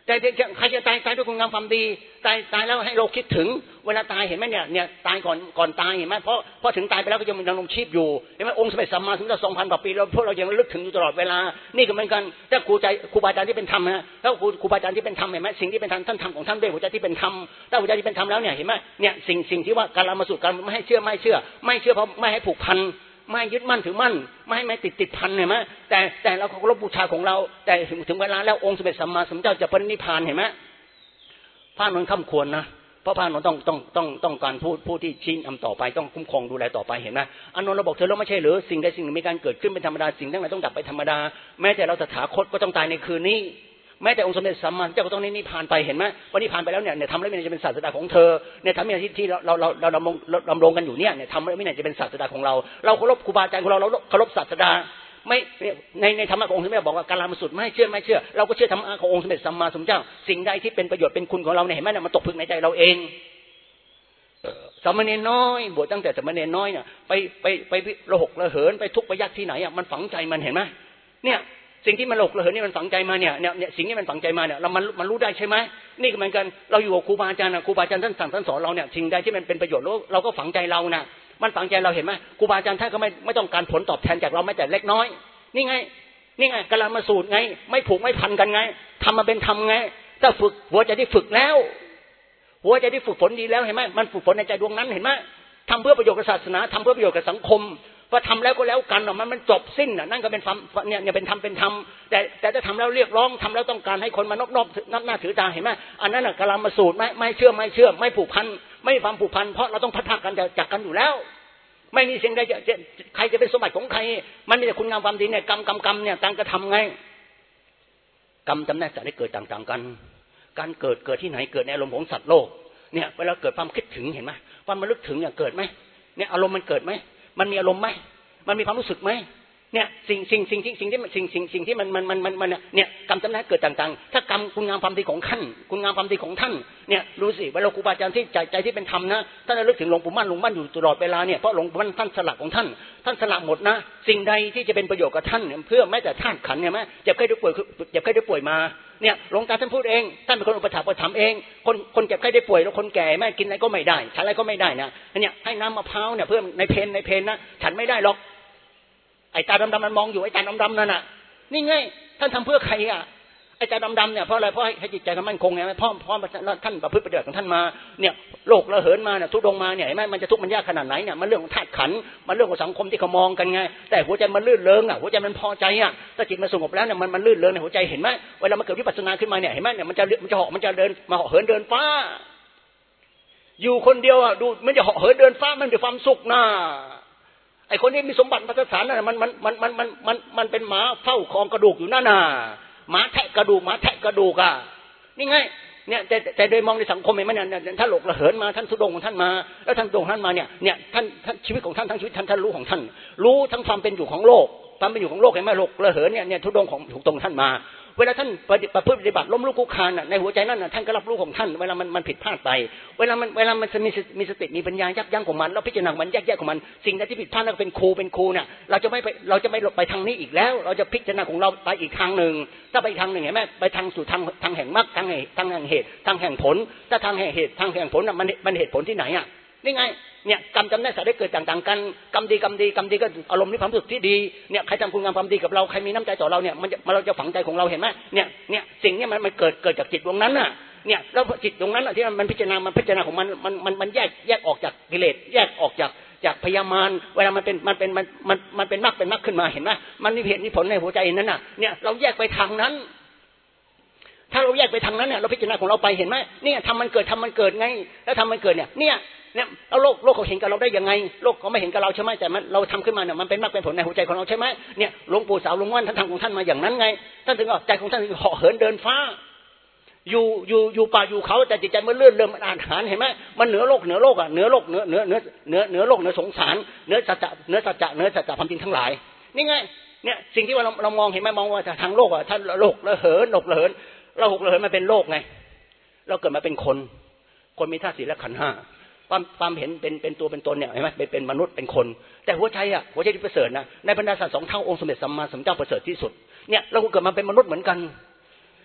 แต่ใครจะตายตายด้วยคุณงามความดีตายตายแล้วให้เราคิดถึงเวลาตายเห็นไหมเนี่ยเนี่ยตายก่อนก่อนตายเห็นไหมเพราะเพราะถึงตายไปแล้วก็ยังมีดำรงชีพอยู่เห็นไหมองค์สมเด็จสัมมาสัมพุทธเจ้าสองพันกว่าปีแล้วพวกเรายังระลึกถึงอยู่ตลอดเวลานี่ก็เหมือนกันถ้าครูใจครูบาอาจารย์ที่เป็นธรรมนะถ้าครูครูบาอาจารย์ที่เป็นธรรมเห็นไหมสิ่งที่เป็นธรรมท่านทำของท่านด้วยหัวใจที่เป็นธรรมถ้าหัวใจที่เป็นธรรมแล้วเนี่ยเห็นไหมเนี่ยสิ่งสิ่งที่ว่าการละมาสู่การไม่ให้เชื่อไม่เชื่อไม่เชื่อเพราะไม่ให้ผูกพันไม่ยึดมั่นถือมั่นไม่ให้ไม่ติดติดพันเห็นไหมแต่แต่เราเคารพบูชาของเราแต่ถึงเวลาแล้วองค์สมเด็จสัมมาสัมพุทธเจ้าจะปรินิพพานเห็นไหมพระนนท์ข้ามควรนะเพราะพระนนท์ต้องต้องต้องต้องการผู้ผู้ที่ชี้นำต่อไปต้องคุ้มครองดูแลต่อไปเห็นไหมอานนท์เราบอกเธอเราไม่ใช่หรือสิ่งใดสิ่งหนึ่งมีการเกิดขึ้นเป็นธรรมดาสิ่งทั้งหลายต้องดับไปธรรมดาแม้แต่เราตถาคตก็ต้องตายในคืนนี้แม้แต่องค์สมเด็จสัมมาสัมพุทธเจ้าก็ต้องนิพพานไปเห็นไหมวันนี้ผ่านไปแล้วเนี่ยเนี่ยทำแล้วไม่ได้จะเป็นศาสดาของเธอเนี่ยทำเนี่ยที่ที่เราเราเราดำรงดำรงกันอยู่เนี่ยเนี่ยทำแล้วไม่ได้จะเป็นศาสดาของเราเราเคารพครูบาอาจารย์ของเราเราเคารพศาสดาไม่ในในธรรมะขององค์สมเด็จบอกว่าการละมาสุดไม่เชื่อไม่เชื่อเราก็เชื่อธรรมะขององค์สมเด็จสัมมาสัมพุทธเจ้าสิ่งใดที่เป็นประโยชน์เป็นคุณของเราเนี่ยเห็นไหมเนี่ยมันตกผลึกในใจเราเองสามเณรน้อยบวชตั้งแต่สามเณรน้อยเนี่ยไปไปไประหกระเหินไปทุกข์ไปยากที่ไหนอ่ะมันฝังใจมันเห็นไหมเนี่ยสิ่งที่มันระหกระเหินนี่มันฝังใจมาเนี่ยเนี่ยสิ่งที่มันฝังใจมาเนี่ยเรามันมันรู้ได้ใช่ไหมนี่ก็เหมือนกันเราอยู่กับครูบาอาจารย์นะครูบาอาจารย์ท่านสั่งท่านสอนเราเนี่ยสิ่งใดที่มันเป็นประโยชน์เราก็ฝังใจเรานะมันฝังใจเราเห็นไหมครูบาอาจารย์ท่านก็ไม่ไม่ต้องการผลตอบแทนจากเราแม้แต่เล็กน้อยนี่ไงนี่ไงกาลมาสูตรไงไม่ผูกไม่พันกันไงทำมาเป็นทำไงถ้าฝึกหัวใจที่ฝึกแล้วหัวใจที่ฝึกฝนดีแล้วเห็นไหมมันฝึกฝนในใจดวงนั้นเห็นไหมทำเพื่อประโยชน์กับศาสนาทำเพื่อประโยชน์กับสังคมพอทำแล้วก็แล้วกันมันมันจบสิ้นนั่นก็เป็นธรรมเนี่ยเนี่ยเป็นธรรมเป็นธรรมแต่แต่ถ้าทำแล้วเรียกร้องทำแล้วต้องการให้คนมานอบนอบนับหน้าถือตาเห็นไหมอันนั้นกาลมาสูตรไม่ไม่เชื่อไม่เชื่อไม่ผูกพันไม่ความผูกพันเพราะเราต้องพัฒนากันจากกันอยู่แล้วไม่มีสิ่งใดจะใครจะเป็นสมบัติของใครมันมีแต่คุณงามความดีเนี่ยกรรมกรรมกรรมเนี่ยต่างกระทำไงกรรมจำแนกสัตว์ได้เกิดต่างๆกันการเกิดเกิดที่ไหนเกิดในอารมณ์ของสัตว์โลกเนี่ยเวลาเกิดความคิดถึงเห็นไหมความระลึกถึงเนี่ยเกิดไหมเนี่ยอารมณ์มันเกิดไหมมันมีอารมณ์ไหมมันมีความรู้สึกไหมเนี่ยสิ่งสิ่งสิ่งที่สิ่งที่สิ่งสิ่งสิ่งที่มันมันมันมันมันเนี่ยกรรมจำแนกเกิดต่างๆถ้ากรรมคุณงามความดีของท่านคุณงามความดีของท่านเนี่ยรู้สิเวลาครูบาอาจารย์ที่ใจใจที่เป็นธรรมนะท่านระลึกถึงหลวงปู่มั่นหลวงมั่นอยู่ตลอดเวลาเนี่ยเพราะหลวงปู่มั่นท่านสละของท่านท่านสละหมดนะสิ่งใดที่จะเป็นประโยชน์กับท่านเพื่อแม้แต่ธาตุขันธ์เนี่ยไหมเจ็บไข้ได้ป่วยเจ็บไข้ได้ป่วยมาเนี่ยหลวงตาท่านพูดเองท่านเป็นคนอุปถัมภ์อุปถัมภ์เองคนคนเจ็บไข้ได้ป่วยแล้วคนแก่แม่กินอะไรก็ไม่ได้ฉันอะไรก็ไม่ได้นะเนี่ยให้น้ำมะพร้าวเนี่ยเพื่อในเพนในเพนนะฉันไม่ได้หรอกไอ้ตาดำๆมันมองอยู่ไอ้ตาดำๆนั่นน่ะนี่ไงท่านทำเพื่อใครอ่ะไอ้ตาดำๆเนี่ยเพราะอะไรเพราะให้จิตใจมันมั่นคงไงเพราะเพราะท่านประพฤติปฏิบัติของท่านมาเนี่ยโลกระเหินมาเนี่ยทุกดวงมาเนี่ยเห็นไหมมันจะทุกข์มันยากขนาดไหนเนี่ยมันเรื่องของธาตุขันธ์มันเรื่องของสังคมที่เขามองกันไงแต่หัวใจมันลื่นเริงอ่ะหัวใจมันพอใจอ่ะถ้าจิตมันสงบแล้วเนี่ยมันมันลื่นเริงในหัวใจเห็นไหมเวลามันเกิดวิปัสสนาขึ้นมาเนี่ยเห็นไหมเนี่ยมันจะมันจะเหาะมันจะเดินมาเหาะเหินเดินฟ้าอยู่คนเดียวอ่ะดูมันจะเหาะเหินเดินฟ้ามันมีความสุขนะไอ้คนนี้มีสมบัติมหาศาลนั่นมันมันมันมันมันมันมันเป็นหมาเฝ้าคลองกระดูกอยู่นั่นน่ะหมาแทะกระดูกหมาแทะกระดูกอ่ะนี่ไงเนี่ยแต่แต่โดยมองในสังคมเห็นไหมเนี่ยท่านหลกระเหินมาท่านทุดงของท่านมาแล้วท่านทุดงท่านมาเนี่ยเนี่ยท่านท่านชีวิตของท่านทั้งชีวิตท่านท่านรู้ของท่านรู้ทั้งความเป็นอยู่ของโลกความเป็นอยู่ของโลกเห็นไหมหลกระเหินเนี่ยเนี่ยทุดงของถูกตรงท่านมาเวลาท่านประพฤติปฏิบัติล้มลุกคลุกคลานในหัวใจนั่นน่ะท่านก็รับรู้ของท่านเวลามันมันผิดพลาดไปเวลามันเวลามันมีมีสติมีปัญญายับยั้งของมันแล้วพิจารณามันแยกแยะของมันสิ่งใดที่ผิดพลาดแล้วเป็นครูเป็นครูเนี่ยเราจะไม่ไปเราจะไม่ไปทางนี้อีกแล้วเราจะพิจารณาของเราไปอีกทางหนึ่งถ้าไปทางหนึ่งเห็นไหมไปทางสู่ทางทางแห่งมรรคทางทางแห่งเหตุทางแห่งผลถ้าทางแห่งเหตุทางแห่งผลน่ะมันมันเหตุผลที่ไหนอ่ะนี่ไงเนี่ยกรรมจำแนกสัตว์ได้เกิดต่างๆกันกรรมดีกรรมดีกรรมดีก็อารมณ์ที่ความรู้สึกที่ดีเนี่ยใครทำคุณงามความดีกับเราใครมีน้ำใจต่อเราเนี่ยมันเราจะฝังใจของเราเห็นไหมเนี่ยเนี่ยสิ่งนี้มันมันเกิดเกิดจากจิตดวงนั้นน่ะเนี่ยแล้วจิตดวงนั้นที่มันพิจารณามันพิจารณาของมันมันมันมันแยกแยกออกจากกิเลสแยกออกจากจากพยามารเวลามันเป็นมันเป็นมันมันมันเป็นมรรคเป็นมรรคขึ้นมาเห็นไหมมันมีเหตุมีผลในหัวใจนั้นน่ะเนี่ยเราแยกไปทางนั้นถ้าเราแยกไปทางนั้นเนี่ยเราพิจารณาของเราไปเห็นไหมเนี่ยทำมันเกิดทำมันเกิดไงแล้วทำมันเกิดเนี่ยเนี่ยเนี่ยแล้วโลกโลกเขาเห็นกับเราได้ยังไงโลกเขาไม่เห็นกับเราใช่ไหมแต่มันเราทำขึ้นมาเนี่ยมันเป็นมรรคเป็นผลในหัวใจของเราใช่ไหมเนี่ยหลวงปู่สาวหลวงม่านท่านทำของท่านมาอย่างนั้นไงท่านถึงว่าใจของท่านเหาะเหินเดินฟ้าอยู่อยู่อยู่ป่าอยู่เขาแต่จิตใจมันเลื่อนเริ่มมันอาถรรพ์เห็นไหมมันเหนือโลกเหนือโลกอ่ะเหนือโลกเหนือเหนือเหนือเหนือเหนือโลกเหนือสงสารเหนือสัจจะเหนือสัจจะเหนือสัจจะความจริงทั้งหลายนี่ไงเนี่ยสิ่งที่ว่าเราเรามองเห็นไหมมองว่าทางโลกอ่ะท่านโลกละเหินโลกละเหินเราหกละเหินมาเป็นโลกไงเราเกิดมาเป็นคนคนมีธาตุสี่และขันธ์ห้าความความเห็นเป็นเป็นตัวเป็นตนเนี่ยเห็นไหมเป็นเป็นมนุษย์เป็นคนแต่หัวใจอ่ะหัวใจที่ประเสริฐนะในบรรดาสัตว์สองเท่าองค์สมเด็จสัมมาสัมพุทธเจ้าประเสริฐที่สุดเนี่ยเราเกิดมาเป็นมนุษย์เหมือนกัน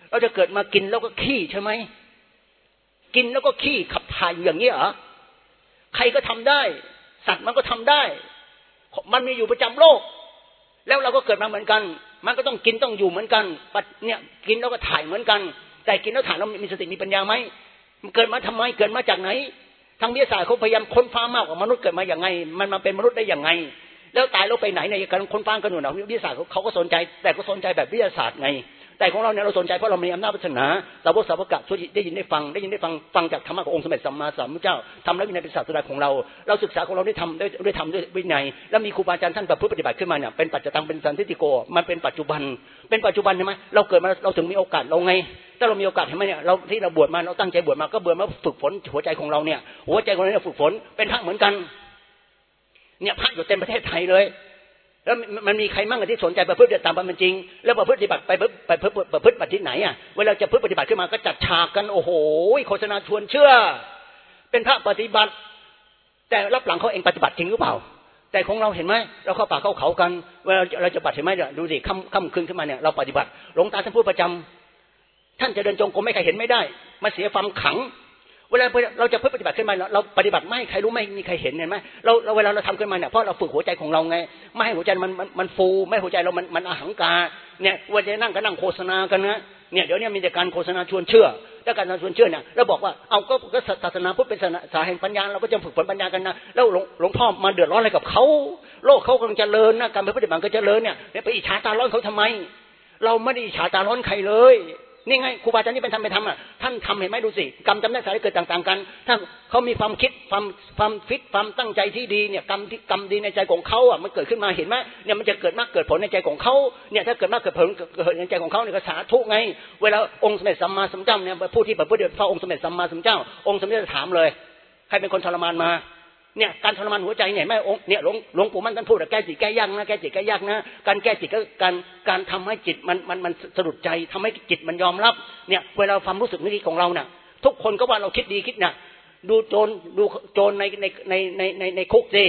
เราจะเกิดมากินแล้วก็ขี้ใช่ไหมกินแล้วก็ขี้ขับถ่ายอย่างนี้เหรอใครก็ทำได้สัตว์มันก็ทำได้มันมีอยู่ประจำโลกแล้วเราก็เกิดมาเหมือนกันมันก็ต้องกินต้องอยู่เหมือนกันเนี่ยกินแล้วก็ถ่ายเหมือนกันแต่กินแล้วถ่ายเรามีสติมีปัญญาไหมมันเกิดมาทำไมเกิดมาจากไหนทางวิทยาศาสตร์เขาพยายามค้นฟ้ามากกว่ามนุษย์เกิดมาอย่างไงมันมาเป็นมนุษย์ได้อย่างไงแล้วตายแล้วไปไหนในการค้นฟ้ากันหนุนวิทยาศาสตร์เขาก็สนใจแต่ก็สนใจแบบวิทยาศาสตร์ไงแต่ของเราเนี่ยเราสนใจเพราะเรามีอำนาจวาสนาสาวกสาวกะช่วยได้ยินได้ฟังได้ยินได้ฟังฟังจากธรรมะขององค์สมเด็จสัมมาสัมพุทธเจ้าทำแล้ววินัยเป็นศาสดาของเราเราศึกษาของเราได้ทำได้ได้ทำด้วยวินัยแล้วมีครูบาอาจารย์ท่านแบบปฏิบัติขึ้นมาเนี่ยเป็นปัจจตังเป็นสันทิฏฐิโกมันเป็นปัจจุบันเป็นปัจจุบันใช่ไหมเราเกิดมาเราถึงมีโอกาสเราไงถ้าเรามีโอกาสเห็นไหมเนี่ยเราที่เราบวชมาเราตั้งใจบวชมาก็บวชมาฝึกฝนหัวใจของเราเนี่ยหัวใจของเราเนี่ยฝึกฝนเป็นพระเหมือนกันเนี่ยพระอยู่เต็มประเทศไทยเลยแล้วมันมีใครมั่งที่สนใจประพฤติตามความเป็นจริงแล้วประพฤติปฏิบัติไปไปประพฤติประพฤติปฏิบัติที่ไหนอ่ะเวลาจะประพฤติปฏิบัติขึ้นมาก็จัดฉากกันโอ้โหโฆษณาชวนเชื่อเป็นพระปฏิบัติแต่รับหลังเขาเองปฏิบัติจริงหรือเปล่าแต่ของเราเห็นไหมเราเข้าป่าเข้าเขากันเวลาเราจะปฏิบัติเห็นไหมดูสิค่ำค่ำคืนขึ้นมาเนี่ยเราปฏิบัติหลวงตาท่านพูดประจำท่านจะเดินจงกรมไม่ใครเห็นไม่ได้มาเสียความขังเวลาเราจะเพื่อปฏิบัติขึ้นมาเราปฏิบัติไม่ใครรู้ไม่มีใครเห็นเห็นไหมเราเราเวลาเราทำขึ้นมาเนี่ยเพราะเราฝึกหัวใจของเราไงไม่ให้หัวใจมันมันมันฟูไม่ให้หัวใจเรามันมันอหังการเนี่ยวันจะนั่งก็นั่งโฆษณากันนะเนี่ยเดี๋ยวนี้มีแต่การโฆษณาชวนเชื่อถ้าการชวนเชื่อเนี่ยเราบอกว่าเอาก็ก็ศาสนาพุทธเป็นศาสนาแห่งปัญญาเราก็จะฝึกฝนปัญญากันนะแล้วหลวงหลวงพ่อมาเดือดร้อนอะไรกับเขาโลกเขากำลังเจริญนะการปฏิบัติก็เจริญเนี่ยไปอิจฉาตาร้อนเขาทำไมเราไม่ได้อิจฉาตาร้อนใครเลยนี่ไงครูบาอาจารย์นี่เป็นทำเป็นทำอ่ะท่านทำเห็นไหมดูสิกรรมจำได้สายเกิดต่างๆกันถ้าเขามีความคิดความความฟิตความตั้งใจที่ดีเนี่ยกรรมที่กรรมดีในใจของเขาอ่ะมันเกิดขึ้นมาเห็นไหมเนี่ยมันจะเกิดมากเกิดผลในใจของเขาเนี่ยถ้าเกิดมากเกิดผลเกิดในใจของเขาเนี่ยก็สาธุไงเวลาองค์สมเด็จสัมมาสัมพุทธเจ้าเนี่ยผู้ที่ประพฤติพระองค์สมเด็จสัมมาสัมพุทธเจ้าองค์สมเด็จถามเลยใครเป็นคนทรมานมาเนี่ยการทรมานหัวใจเนี่ยแม่องค์เนี่ยหลวงหลวงปู่มั่นท่านพูดแก้จิตแก้ยากนะแก้จิตแก้ยากนะการแก้จิตก็การการทำให้จิตมันมันมันสะดุดใจทำให้จิตมันยอมรับเนี่ยเวลาความรู้สึกนี้ของเราเนี่ยทุกคนก็ว่าเราคิดดีคิดนะดูโจรดูโจรในในในในในในคุกสิ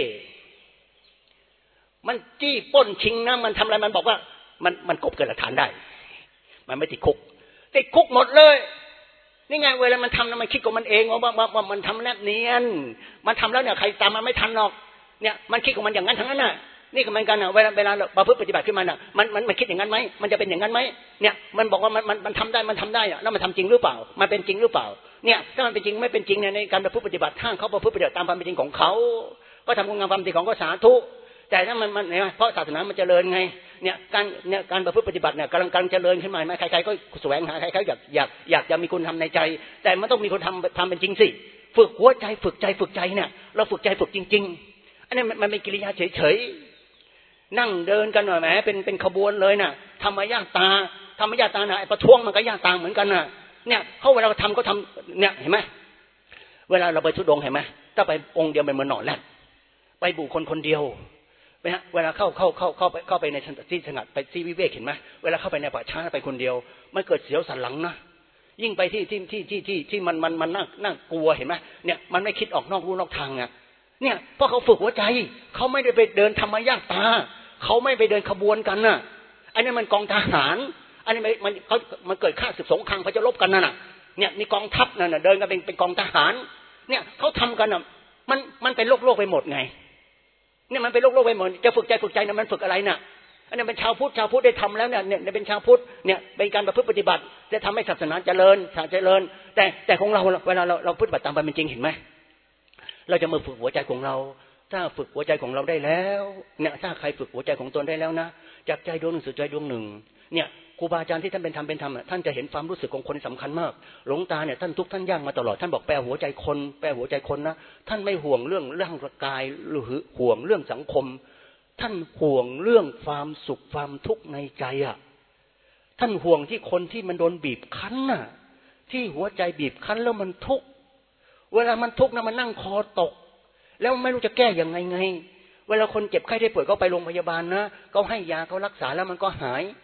มันจี้ป้นชิงนะมันทำอะไรมันบอกว่ามันมันกบเกิดหลักฐานได้มันไม่ติดคุกติดคุกหมดเลยนี่ไงเวลามันทำนะมันคิดของมันเองว่าว่าว่ามันทำแนบเนียนมันทำแล้วเนี่ยใครตามมันไม่ทันหรอกเนี่ยมันคิดของมันอย่างนั้นทั้งนั้นน่ะนี่ก็เหมือนกันนะเวลาเวลาเราเพื่อปฏิบัติขึ้นมาน่ะมันมันมันคิดอย่างนั้นไหมมันจะเป็นอย่างนั้นไหมเนี่ยมันบอกว่ามันมันมันทำได้มันทำได้อะแล้วมันทำจริงหรือเปล่ามันเป็นจริงหรือเปล่าเนี่ยถ้ามันเป็นจริงไม่เป็นจริงเนี่ยในการประพฤติปฏิบัติทางเขาประพฤติปฏิบัติตามความเป็นจริงของเขาก็ทำคุณงามความดีของก็สาธุแต่ถ้ามันมันเนี่ยเพราะศาสนามันเจริญไงเนี่ยการเนี่ยการประพฤติปฏิบัติเนี่ยกำลังกำลังเจริญขึ้นมาไหมใครๆก็แสวงหาใครๆอยากอยากอยากจะมีคุณทำในใจแต่มันต้องมีคนทำทำเป็นจริงสิฝึกหัวใจฝึกใจฝึกใจเนี่ยเราฝึกใจฝึกจริงๆอันนี้มันเป็นกิริยาเฉยๆนั่งเดินกันหน่อยแหมเป็นเป็นขบวนเลยน่ะทำมายากตาทำมายากตาน่ะไอ้ประท้วงมันก็ยากตาเหมือนกันน่ะเนี่ยเขาเวลาทำก็ทำเนี่ยเห็นไหมเวลาเราไปทุดงเห็นไหมถ้าไปองค์เดียวเป็นเหมือนหนอนแรดไปบุคคลคนเดียวไปฮะเวลาเข้าเข้าเข้าเข้าไปเข้าไปในที่สงัดไปที่วิเวกเห็นไหมเวลาเข้าไปในป่าช้าไปคนเดียวมันเกิดเสียวสันหลังนะยิ่งไปที่ที่ที่ที่ที่ที่มันมันมันน่าน่ากลัวเห็นไหมเนี่ยมันไม่คิดออกนอกรูนอกทางไงเนี่ยเพราะเขาฝึกหัวใจเขาไม่ได้ไปเดินธรรมยากตาเขาไม่ไปเดินขบวนกันน่ะอันนี้มันกองทหารอันนี้มันเขามันเกิดฆ่าศึกสงครามเขาจะลบกันน่ะเนี่ยมีกองทัพนั่นน่ะเดินกันเป็นเป็นกองทหารเนี่ยเขาทำกันน่ะมันมันเป็นโลกโลกไปหมดไงเนี่ยมันเป็นโลกโลกไปหมดจะฝึกใจฝึกใจนะมันฝึกอะไรน่ะอันนี้เป็นชาวพุทธชาวพุทธได้ทำแล้วเนี่ยเนี่ยเป็นชาวพุทธเนี่ยเป็นการประพฤติปฏิบัติจะทำให้ศาสนาเจริญศาสนาเจริญแต่แต่ของเราเวลาเราเราปฏิบัติตามความเป็นจริงเห็นไหมเราจะมาฝึกหัวใจของเราถ้าฝึกหัวใจของเราได้แล้วเนี่ยถ้าใครฝึกหัวใจของตนได้แล้วนะจากใจดวงหนึ่งสู่ใจดวงหนึ่งเนี่ยครูบาอาจารย์ที่ท่านเป็นธรรมเป็นธรรมท่านจะเห็นความรู้สึกของคนสำคัญมากหลวงตาเนี่ยท่านทุกท่านย่างมาตลอดท่านบอกแปลหัวใจคนแปลหัวใจคนนะท่านไม่ห่วงเรื่องร่างกายหรือห่วงเรื่องสังคมท่านห่วงเรื่องความสุขความทุกข์ในใจอ่ะท่านห่วงที่คนที่มันโดนบีบคั้นน่ะที่หัวใจบีบคั้นแล้วมันทุกข์เวลามันทุกข์นะมันนั่งคอตกแล้วไม่รู้จะแก้ยังไงไงเวลาคนเจ็บไข้ได้ป่วยก็ไปโรงพยาบาลนะเขาให้ยาเขารักษาแล้วมันก็หายแต่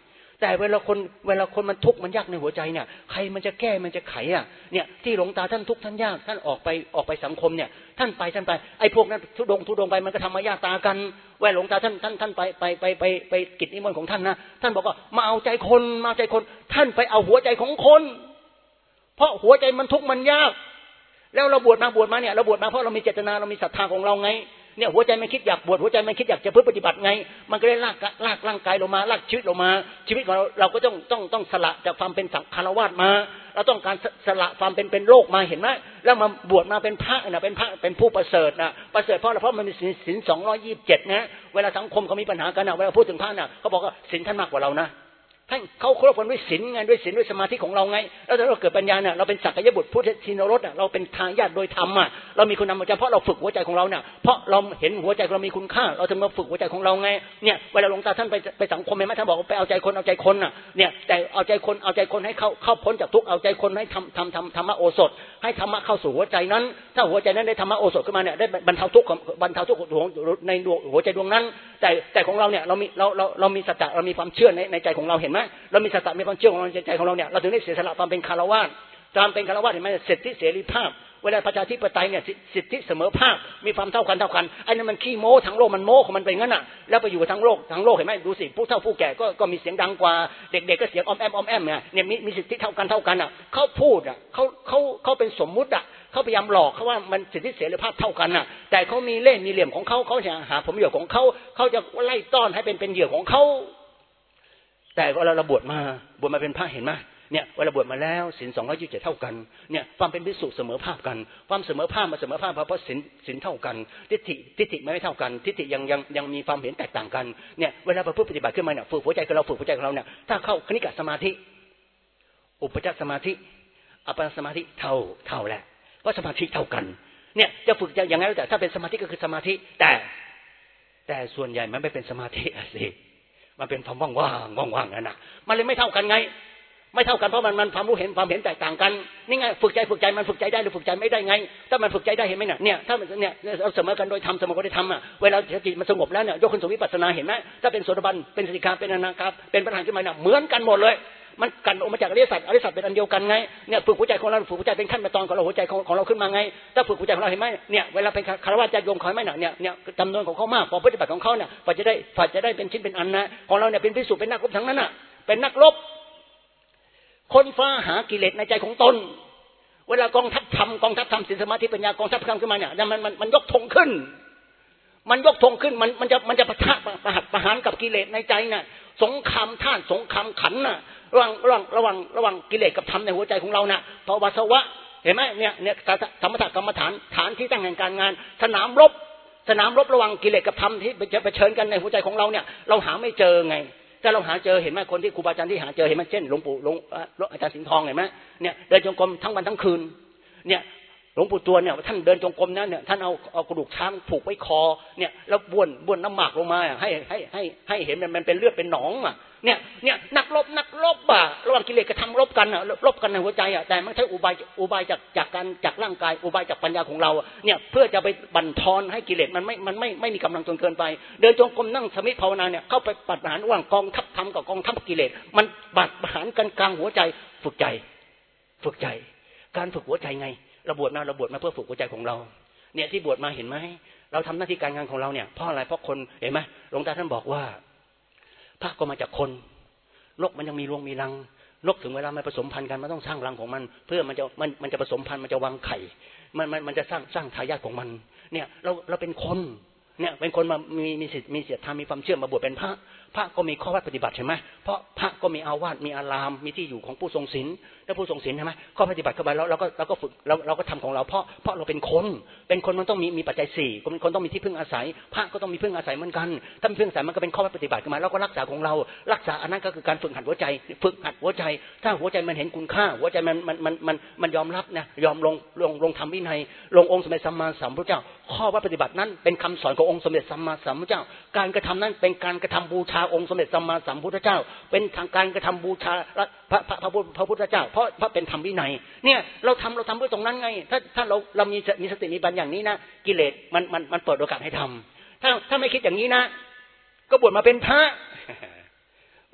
แต่เวลาคนเวลาคนมันทุกข์มันยากในหัวใจเนี่ยใครมันจะแก้มันจะไขอ่ะเนี่ยที่หลวงตาท่านทุกข์ท่านยากท่านออกไปออกไปสังคมเนี่ยท่านไปท่านไปไอ้พวกนั้นทุดงทุดงไปมันก็ทำมายากตากันเวลาหลวงตาท่านท่านท่านไปไปไปไปไปกิจนิมนต์ของท่านนะท่านบอกว่ามาเอาใจคนมาเอาใจคนท่านไปเอาหัวใจของคนเพราะหัวใจมันทุกข์มันยากแล้วเราบวชมาบวชมาเนี่ยเราบวชมาเพราะเรามีเจตนาเรามีศรัทธาของเราไงเนี่ยหัวใจมันคิดอยากบวชหัวใจมันคิดอยากจะพึ่งปฏิบัติไงมันก็ได้ลากลากร่างกายลงมาลากชีวิตลงมาชีวิตของเราเราก็ต้องต้องต้องสละจากความเป็นสังฆราวาสมาเราต้องการสละความเป็นเป็นโลกมาเห็นไหมแล้วมาบวชมาเป็นพระนะเป็นพระเป็นผู้ประเสริฐนะประเสริฐเพราะอะไรเพราะมันมีศีลศีลสองร้อยยี่สิบเจ็ดนะเวลาสังคมเขามีปัญหากันนะเวลาพูดถึงพระนะเขาบอกว่าศีลท่านมากกว่าเรานะท่านเขาครบกันด้วยศีลไงด้วยศีลด้วยสมาธิของเราไงแล้วถ้าเราเกิดปัญญาเนี่ยเราเป็นสักยบุตรพุทธชินรสอ่ะเราเป็นทายาทโดยธรรมอ่ะเรามีคุณธรรมเพราะเราฝึกหัวใจของเราเนี่ยเพราะเราเห็นหัวใจเรามีคุณค่าเราถึงมาฝึกหัวใจของเราไงเนี่ยเวลาหลวงตาท่านไปไปสังคมเห็นไหมท่านบอกว่าไปเอาใจคนเอาใจคนอ่ะเนี่ยแต่เอาใจคนเอาใจคนให้เข้าเข้าพ้นจากทุกข์เอาใจคนให้ทำทำทำธรรมะโอสถให้ธรรมะเข้าสู่หัวใจนั้นถ้าหัวใจนั้นได้ธรรมะโอสถขึ้นมาเนี่ยได้บรรเทาทุกข์บรรเทาทุกข์ในดวงหัวใจดวงนั้นแต่แต่ของเราเนี่ยเรามีเราเราเรามีสัจจะเรามีความเชื่อในในใจของเราเห็นไหมเรามีสัจจะมีความเชื่อของเราในใจของเราเนี่ยเราถึงได้เสียสละความเป็นคารวะตามเป็นคารวะเห็นไหมสิทธิเสรีภาพเวลาประชาธิปไตยเนี่ยสิทธิเสมอภาคมีความเท่ากันเท่ากันไอ้นั่นมันขี้โม้ทั้งโลกมันโม้ของมันเป็นงั้นน่ะแล้วไปอยู่ทั้งโลกทั้งโลกเห็นไหมดูสิผู้เฒ่าผู้แก่ก็ก็มีเสียงดังกว่าเด็กๆก็เสียงอ้อมแอมอ้อมแอมเนี่ยเนี่ยมีมีสิทธิเท่ากันเท่ากันอ่ะเขาพูดอ่ะเขาเขาเขาเป็นสมมุติอ่ะเขาพยายามหลอกเขาว่ามันสิทธิเสรีภาพเท่ากันน่ะแต่เขามีเล่ห์มีเหลี่ยมของเขาเขาจะหาผลประโยชน์ของเขาเขาจะไล่ต้อนให้เป็นเป็นเหยื่อของเขาแต่เวลาเราบวชมาบวชมาเป็นพระเห็นไหมเนี่ยเวลาบวชมาแล้วศีลสองร้อยยี่สิบเจ็ดเท่ากันเนี่ยความเป็นภิกษุเสมอภาคกันความเสมอภาคมาเสมอภาคเพราะศีลศีลเท่ากันทิฏฐิทิฏฐิไม่เท่ากันทิฏฐิยังยังยังมีความเห็นแตกต่างกันเนี่ยเวลาประพฤติปฏิบัติขึ้นมาเนี่ยฝึกหัวใจของเราฝึกหัวใจของเราเนี่ยถ้าเข้าคณิกะสมาธิอุปจารสมาธิอัปปนาสมาธิเท่าเท่าแหละเพราะสมาธิเท่ากันเนี่ยจะฝึกอย่างไงก็แต่ถ้าเป็นสมาธิก็คือสมาธิแต่แต่ส่วนใหญ่มันไม่เป็นสมาธิสิมันเป็นความว่างๆว่างๆนั่นน่ะมันเลยไม่เท่ากันไงไม่เท่ากันเพราะมันมันความรู้เห็นความเห็นแตกต่างกันนี่ไงฝึกใจฝึกใจมันฝึกใจได้หรือฝึกใจไม่ได้ไงถ้ามันฝึกใจได้เห็นไหมเนี่ยเนี่ยถ้าเนี่ยเราเสมอกันโดยธรรมเสมอกันโดยธรรมอ่ะเวลาจิตมันสงบแล้วเนี่ยยกขึ้นสู่วิปัสสนาเห็นไหมถ้าเป็นโสดาบันเป็นสกิทาเป็นอนาคาเป็นพระอรหันต์ขึ้นมาเนี่ยเหมือนกันหมดเลยมันกันออกมาจากอริยสัจอริยสัจเป็นอันเดียวกันไงเนี่ยฝึกหัวใจของเราฝึกหัวใจเป็นขั้นเป็นตอนของเราหัวใจของของเราขึ้นมาไงถ้าฝึกหัวใจของเราเห็นไหมเนี่ยเวลาเป็นคารวะญาติโยมเขาไหมเนี่ยเนี่ยจำนวนของเขามากพอปฏิบัติของเขาเนี่ยพอจะได้พอจะได้เป็นชิ้นเป็นอันนะของเราเนี่ยเป็นภิกษุเป็นนักรบทั้งนั้นน่ะเป็นนักรบคนฟ้าหากิเลสในใจของตนเวลากองทัพธรรมกองทัพธรรมศีลสมาธิปัญญากองทัพธรรมขึ้นมาเนี่ยมันมันมันยกธงขึ้นมันยกธงขึ้นมันมันจะมันจะปะทะประหัตประหารกับกิเลสในใจน่ะสงครามท่านสงครามขันน่ะระหว่างระหว่างระหว่างระหว่างกิเลสกับธรรมในหัวใจของเราน่ะภาวะสวะเห็นไหมเนี่ยเนี่ยสมถกรรมฐานฐานที่ตั้งแห่งการงานสนามรบสนามรบระหว่างกิเลสกับธรรมที่จะเผชิญกันในหัวใจของเราเนี่ยเราหาไม่เจอไงถ้าเราหาเจอเห็นไหมคนที่ครูบาอาจารย์ที่หาเจอเห็นไหมเช่นหลวงปู่หลวงอาจารย์สิงห์ทองเห็นไหมเนี่ยเดินจงกรมทั้งวันทั้งคืนเนี่ยหลวงปู่ตัวเนี่ยท่านเดินจงกรมนั้นเนี่ยท่านเอาเอากระดูกช้างผูกไว้คอเนี่ยแล้วบ้วนบ้วนน้ำหมากลงมาให้ให้ให้ให้เห็นมันมันเป็นเลือดเป็นหนองอ่ะเนี่ยเนี่ยนักรบนักรบอ่ะระหว่างกิเลสกับธรรมรบกันอ่ะรบกันในหัวใจอ่ะแต่ไม่ใช่อุบายอุบายจากจากการจากร่างกายอุบายจากปัญญาของเราเนี่ยเพื่อจะไปบั่นทอนให้กิเลสมันไม่มันไม่ไม่มีกำลังจนเกินไปเดินจงกรมนั่งสมาธิภาวนาเนี่ยเข้าไปปัดประหารระหว่างกองทัพธรรมกับกองทัพกิเลสมันบัดประหารกันกลางหัวใจฝึกใจฝึกใจการฝึกหัวใจไงเราบวชมาเราบวชมาเพื่อฝึกหัวใจของเราเนี่ยที่บวชมาเห็นไหมเราทำหน้าที่การงานของเราเนี่ยเพราะอะไรเพราะคนเห็นไหมหลวงตาท่านบอกว่าพระก็มาจากคนโลกมันยังมีรวงมีรังโลกถึงเวลามันผสมพันธุ์กันมันต้องสร้างรังของมันเพื่อมันจะมันมันจะผสมพันธุ์มันจะวางไข่มันมันมันจะสร้างสร้างทายาทของมันเนี่ยเราเราเป็นคนเนี่ยเป็นคนมามีมีสิทธิ์มีเสียรติธรรมมีความเชื่อมาบวชเป็นพระพระก็มีข้อวัดปฏิบัติใช่ไหมเพราะพระก็มีอาวาสมีอารามมีที่อยู่ของผู้ทรงศีลและผู้ทรงศีลใช่ไหมข้อปฏิบัติเข้าไปแล้วเราก็เราก็ฝึกเราเราก็ทำของเราเพราะเพราะเราเป็นคนเป็นคนมันต้องมีมีปัจจัยสี่เป็นคนต้องมีที่พึ่งอาศัยพระก็ต้องมีพึ่งอาศัยเหมือนกันถ้ามีพึ่งอาศัยมันก็เป็นข้อวัดปฏิบัติขึ้นมาเราก็รักษาของเรารักษาอันนั้นก็คือการฝึกหัดหัวใจฝึกหัดหัวใจถ้าหัวใจมันเห็นคุณค่าหัวใจมันมันมันมันมันยอมรับนะยอมลงลงลงทำวินัยลงองค์สมเด็จสัมมาสัมพุทธเจ้าข้อวัดปฏิบัตินั้นเป็นคำสอนขององค์สมเด็จสัมมาสัมพุทธเจ้าการกระทำนั้นเป็นการกระทำบูชาองค์สมเด็จสัมมาสัมพุทธเจ้าเป็นทางการกระทำบูชาพระพระพระพระพุทธเจ้าเพราะเพราะเป็นธรรมวินัยเนี่ยเราทำเราทำเพื่อตรงนั้นไงถ้าถ้าเราเรามีมีสติมีปัญญาอย่างนี้นะกิเลสมันมันมันเปิดโอกาสให้ทำถ้าถ้าไม่คิดอย่างนี้นะก็บวชมาเป็นพระ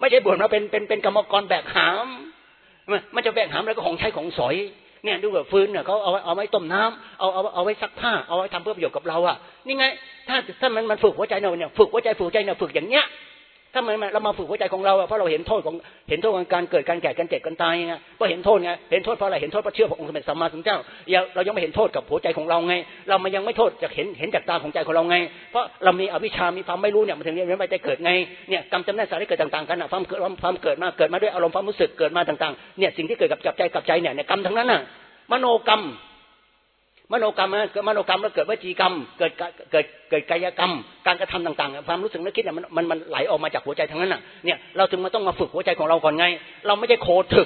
ไม่ใช่บวชมาเป็นเป็นเป็นกรรมกรแบกหามมันจะแบกหามแล้วก็ของใช้ของสอยเนี่ยดูแบบฟืนเนี่ยเขาเอาเอาไว้ต้มน้ำเอาเอาเอาไว้ซักผ้าเอาไว้ทำเพื่อประโยชน์กับเราอ่ะนี่ไงถ้าถ้ามันมันฝึกหัวใจเราเนี่ยฝึกหัวใจฝึกหัวใจเนี่ยฝึกอย่างเนี้ยถ้ามันเรามาฝึกหัวใจของเราเพราะเราเห็นโทษของเห็นโทษของการเกิดการแก่การเจ็บการตายไงเพราะเห็นโทษไงเห็นโทษเพราะอะไรเห็นโทษเพราะเชื่อพระองค์สมเด็จสัมมาสัมพุทธเจ้าเรายังไม่เห็นโทษกับหัวใจของเราไงเรามันยังไม่โทษจากเห็นเห็นจากตาของใจของเราไงเพราะเรามีอวิชชามีความไม่รู้เนี่ยมันถึงเรียนไม่ได้เกิดไงเนี่ยกรรมจำแนกสารที่เกิดต่างๆกันน่ะความเกิดความเกิดมาเกิดมาด้วยอารมณ์ความรู้สึกเกิดมาต่างๆเนี่ยสิ่งที่เกิดกับจับใจกับใจเนี่ยเนี่ยกรรมทั้งนั้นน่ะมโนกรรมมโนกรรมนะเกิดมโนกรรมแล้วเกิดวจีกรรมเกิดเกิดเกิดกายกรรมการกระทำต่างๆความรู้สึกนึกคิดเนี่ยมันมันมันไหลออกมาจากหัวใจทั้งนั้นน่ะเนี่ยเราถึงมาต้องมาฝึกหัวใจของเราก่อนไงเราไม่ใช่โคถึก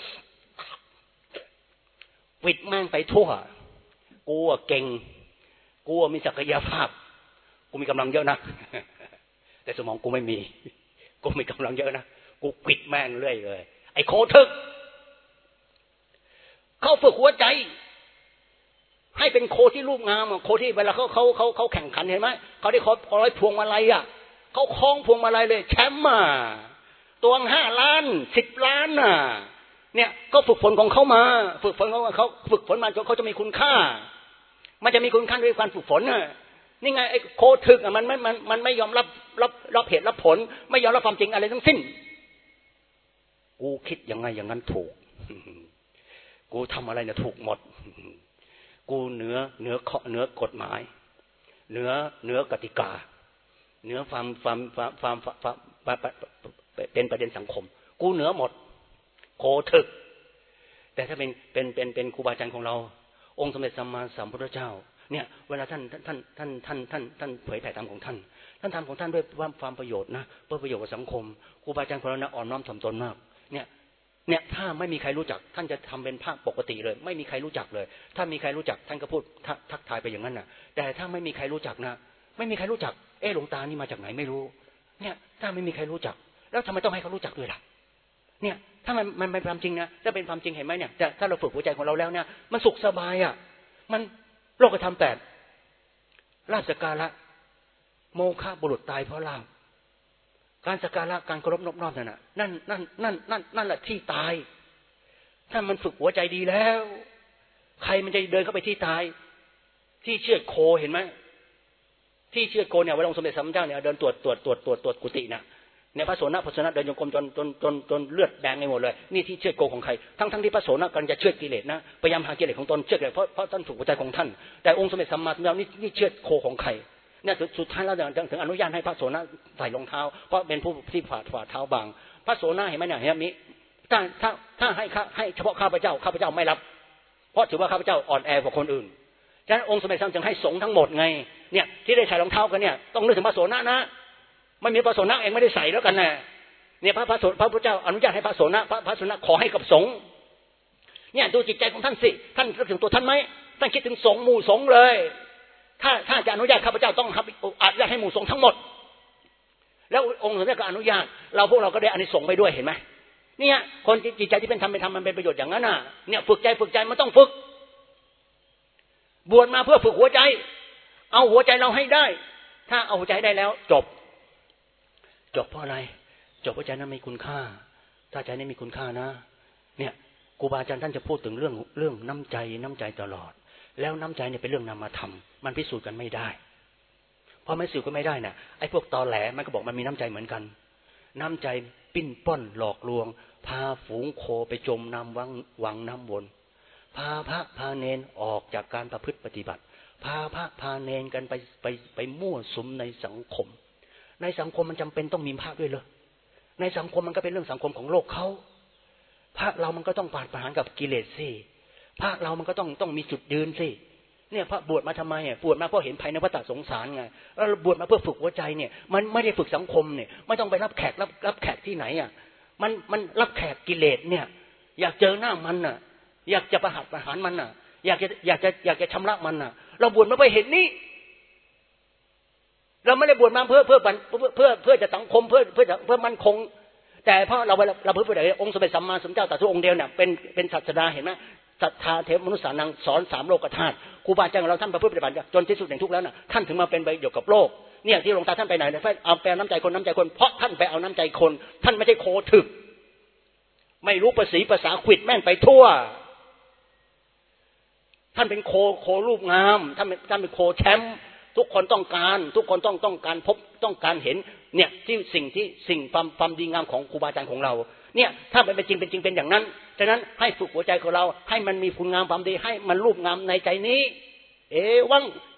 วิดแม่งไปทั่วกูเก่งกูมีศักยภาพกูมีกำลังเยอะนะแต่สมองกูไม่มีกูมีกำลังเยอะนะกูวิดแม่งเรื่อยเลยไอ้โคถึกเขาฝึกหัวใจให้เป็นโคที่รูปงามโคที่เวลาเขาเขาเขาเขาแข่งขันเห็นไหมเขาได้ขอร้อยพวงมาลัยอ่ะเขาคล้องพวงมาลัยเลยแชมป์อ่ะตัวห้าล้านสิบล้านอ่ะเนี่ยก็ฝึกฝนของเขามาฝึกฝนของเขาฝึกฝนมาจนเขาจะมีคุณค่ามันจะมีคุณค่าด้วยการฝึกฝนอ่ะนี่ไงไอ้โคถึกอ่ะมันไม่มันมันไม่ยอมรับรับรับเหตุรับผลไม่ยอมรับความจริงอะไรทั้งสิ้นกูคิดยังไงอย่างนั้นถูกกูทำอะไรเนี่ยถูกหมดกูเหนือเหนือเหนือกฎหมายเหนือเหนือกติกาเหนือความความความความเป็นประเด็นสังคมกูเหนือหมดโคถึกแต่ถ้าเป็นเป็นเป็นเป็นครูบาอาจารย์ของเราองค์สมเด็จสัมมาสัมพุทธเจ้าเนี่ยเวลาท่านท่านท่านท่านท่านท่านเผยแผ่ธรรมของท่านท่านทำของท่านด้วยความประโยชน์นะเพื่อประโยชน์กับสังคมครูบาอาจารย์ของเรานะอ่อนน้อมถ่อมตนมากเนี่ยเนี่ยถ้าไม่มีใครรู้จักท่านจะทำเป็นภาคปกติเลยไม่มีใครรู้จักเลยถ้ามีใครรู้จักท่านก็พูดทักทายไปอย่างนั้นน่ะแต่ถ้าไม่มีใครรู้จักนะไม่มีใครรู้จักเออหลวงตานี่มาจากไหนไม่รู้เนี่ยถ้าไม่มีใครรู้จักแล้วทำไมต้องให้เขารู้จักด้วยล่ะเนี่ยถ้ามันมันเป็นความจริงนะถ้าเป็นความจริงเห็นไหมเนี่ยถ้าเราฝึกหัวใจของเราแล้วเนี่ยมันสุขสบายอ่ะมันโลกธรรมแปดลาภสักการะโมฆะบุรุษตายเพราะลาภการสักการะการเคารพนอบน้อมนั่นน่ะนั่นนั่นนั่นนั่นนั่นแหละที่ตายถ้ามันฝึกหัวใจดีแล้วใครมันจะเดินเข้าไปที่ตายที่เชือดโคเห็นไหมที่เชือดโคเนี่ยเวลาองค์สมเด็จสัมมาสัมพุทธเจ้าเนี่ยเดินตรวจตรวจตรวจตรวจตรวจกุฏิน่ะเนี่ยพระโสนพระโสนเดินโยกมจนจนจนจนเลือดแดงไปหมดเลยนี่ที่เชือดโคของใครทั้งทั้งที่พระโสนกำลังจะเชือดกิเลสนะพยายามหากิเลสของตนเชือดเลยเพราะเพราะท่านฝึกหัวใจของท่านแต่องค์สมเด็จสัมมาสัมพุทธเจ้านี่นี่เชือดโคของใครเนี่ยสุดท้ายแล้วถึงอนุญาตให้พระโสนใส่รองเท้าเพราะเป็นผู้ที่ฝ่าฝ่าเท้าบางพระโสนเห็นไหมเนี่ยเห็นไหมถ้าถ้าถ้าให้ให้เฉพาะข้าพเจ้าข้าพเจ้าไม่รับเพราะถือว่าข้าพเจ้าอ่อนแอกว่าคนอื่นฉะนั้นองค์สมเด็จสัมมาสัมพุทธเจ้าจึงให้สงฆ์ทั้งหมดไงเนี่ยที่ได้ใส่รองเท้ากันเนี่ยต้องนึกถึงพระโสนนะไม่มีพระโสนเองไม่ได้ใส่แล้วกันนะเนี่ยพระพระโสพระพุทธเจ้าอนุญาตให้พระโสนพระพระโสนขอให้กับสงฆ์เนี่ยดูจิตใจของท่านสิท่านนึกถึงตัวท่านไหมท่านคิดถึงสงฆ์หมู่สงฆ์เลยถ้าถ้าจะอนุญาตข้าพเจ้าต้องอนุญาตให้หมู่สงฆ์ทั้งหมดแล้วองค์สมเด็จก็อนุญาตเราพวกเราก็ได้อานิสงส์ไปด้วยเห็นไหมเนี่ยคนจิตใจที่เป็นธรรมเป็นธรรมมันเป็นประโยชน์อย่างนั้นน่ะเนี่ยฝึกใจฝึกใจมันต้องฝึกบวชมาเพื่อฝึกหัวใจเอาหัวใจเราให้ได้ถ้าเอาหัวใจได้แล้วจบจบเพราะอะไรจบเพราะใจนั้นมีคุณค่าถ้าใจนี้มีคุณค่านะเนี่ยครูบาอาจารย์ท่านจะพูดถึงเรื่องเรื่องน้ำใจน้ำใจตลอดแล้วน้ำใจเนี่ยเป็นเรื่องนามธรรมมันพิสูจน์กันไม่ได้พอไม่พิสูจน์กันไม่ได้น่ะไอ้พวกตอแหลมันก็บอกมันมีน้ำใจเหมือนกันน้ำใจปิ้นป้อนหลอกลวงพาฝูงโคไปจมน้ำวังวังน้ำวนพาพระพาเนนออกจากการประพฤติปฏิบัติพาพระพาเนนกันไปไปไปมั่วสุมในสังคมในสังคมมันจำเป็นต้องมีพระด้วยเหรอในสังคมมันก็เป็นเรื่องสังคมของโลกเขาพระเรามันก็ต้องปราบประหารกับกิเลสสิพระเรามันก็ต้องต้องมีจุดยืนสิเนี่ยพระบวชมาทำไมอ่ะบวชมาเพราะเห็นภัยในวัฏสงสารไงแล้วบวชมาเพื่อฝึกหัวใจเนี่ยมันไม่ได้ฝึกสังคมเนี่ยไม่ต้องไปรับแขกรับรับแขกที่ไหนอ่ะมันมันรับแขกกิเลสเนี่ยอยากเจอหน้ามันน่ะอยากจะประหัตประหารมันน่ะอยากจะอยากจะอยากจะชำระมันน่ะเราบวชมาเพื่อเห็นนี่เราไม่ได้บวชมาเพื่อเพื่อเพื่อเพื่อเพื่อจะสังคมเพื่อเพื่อเพื่อมั่นคงแต่เพราะเราเราเพื่อเพื่อองค์สมเด็จสัมมาสัมพุทธเจ้าตรัสองค์เดียวเนี่ยเป็นเป็นศาสดาเห็นไหมศรัทธาเทพมนุษย์สานังสอนสามโลกธาตุครูบาอาจารย์ของเราท่านประพฤติปฏิบัติจนที่สุดแห่งทุกข์แล้วน่ะท่านถึงมาเป็นประโยชน์กับโลกเนี่ยที่หลวงตาท่านไปไหนเนี่ยเอาแปลน้ำใจคนน้ำใจคนเพราะท่านไปเอาน้ำใจคนท่านไม่ใช่โคถึกไม่รู้ภาษีภาษาขวิดแม่นไปทั่วท่านเป็นโคโครูปงามท่านเป็นท่านเป็นโคแชมป์ทุกคนต้องการทุกคนต้องต้องการพบต้องการเห็นเนี่ยที่สิ่งที่สิ่งความความดีงามของครูบาอาจารย์ของเราเนี่ยถ้ามันเป็นจริงเป็นจริงเป็นอย่างนั้นฉะนั้นให้ฝึกหัวใจของเราให้มันมีคุณงามความดีให้มันรูปงามในใจนี้เอวัง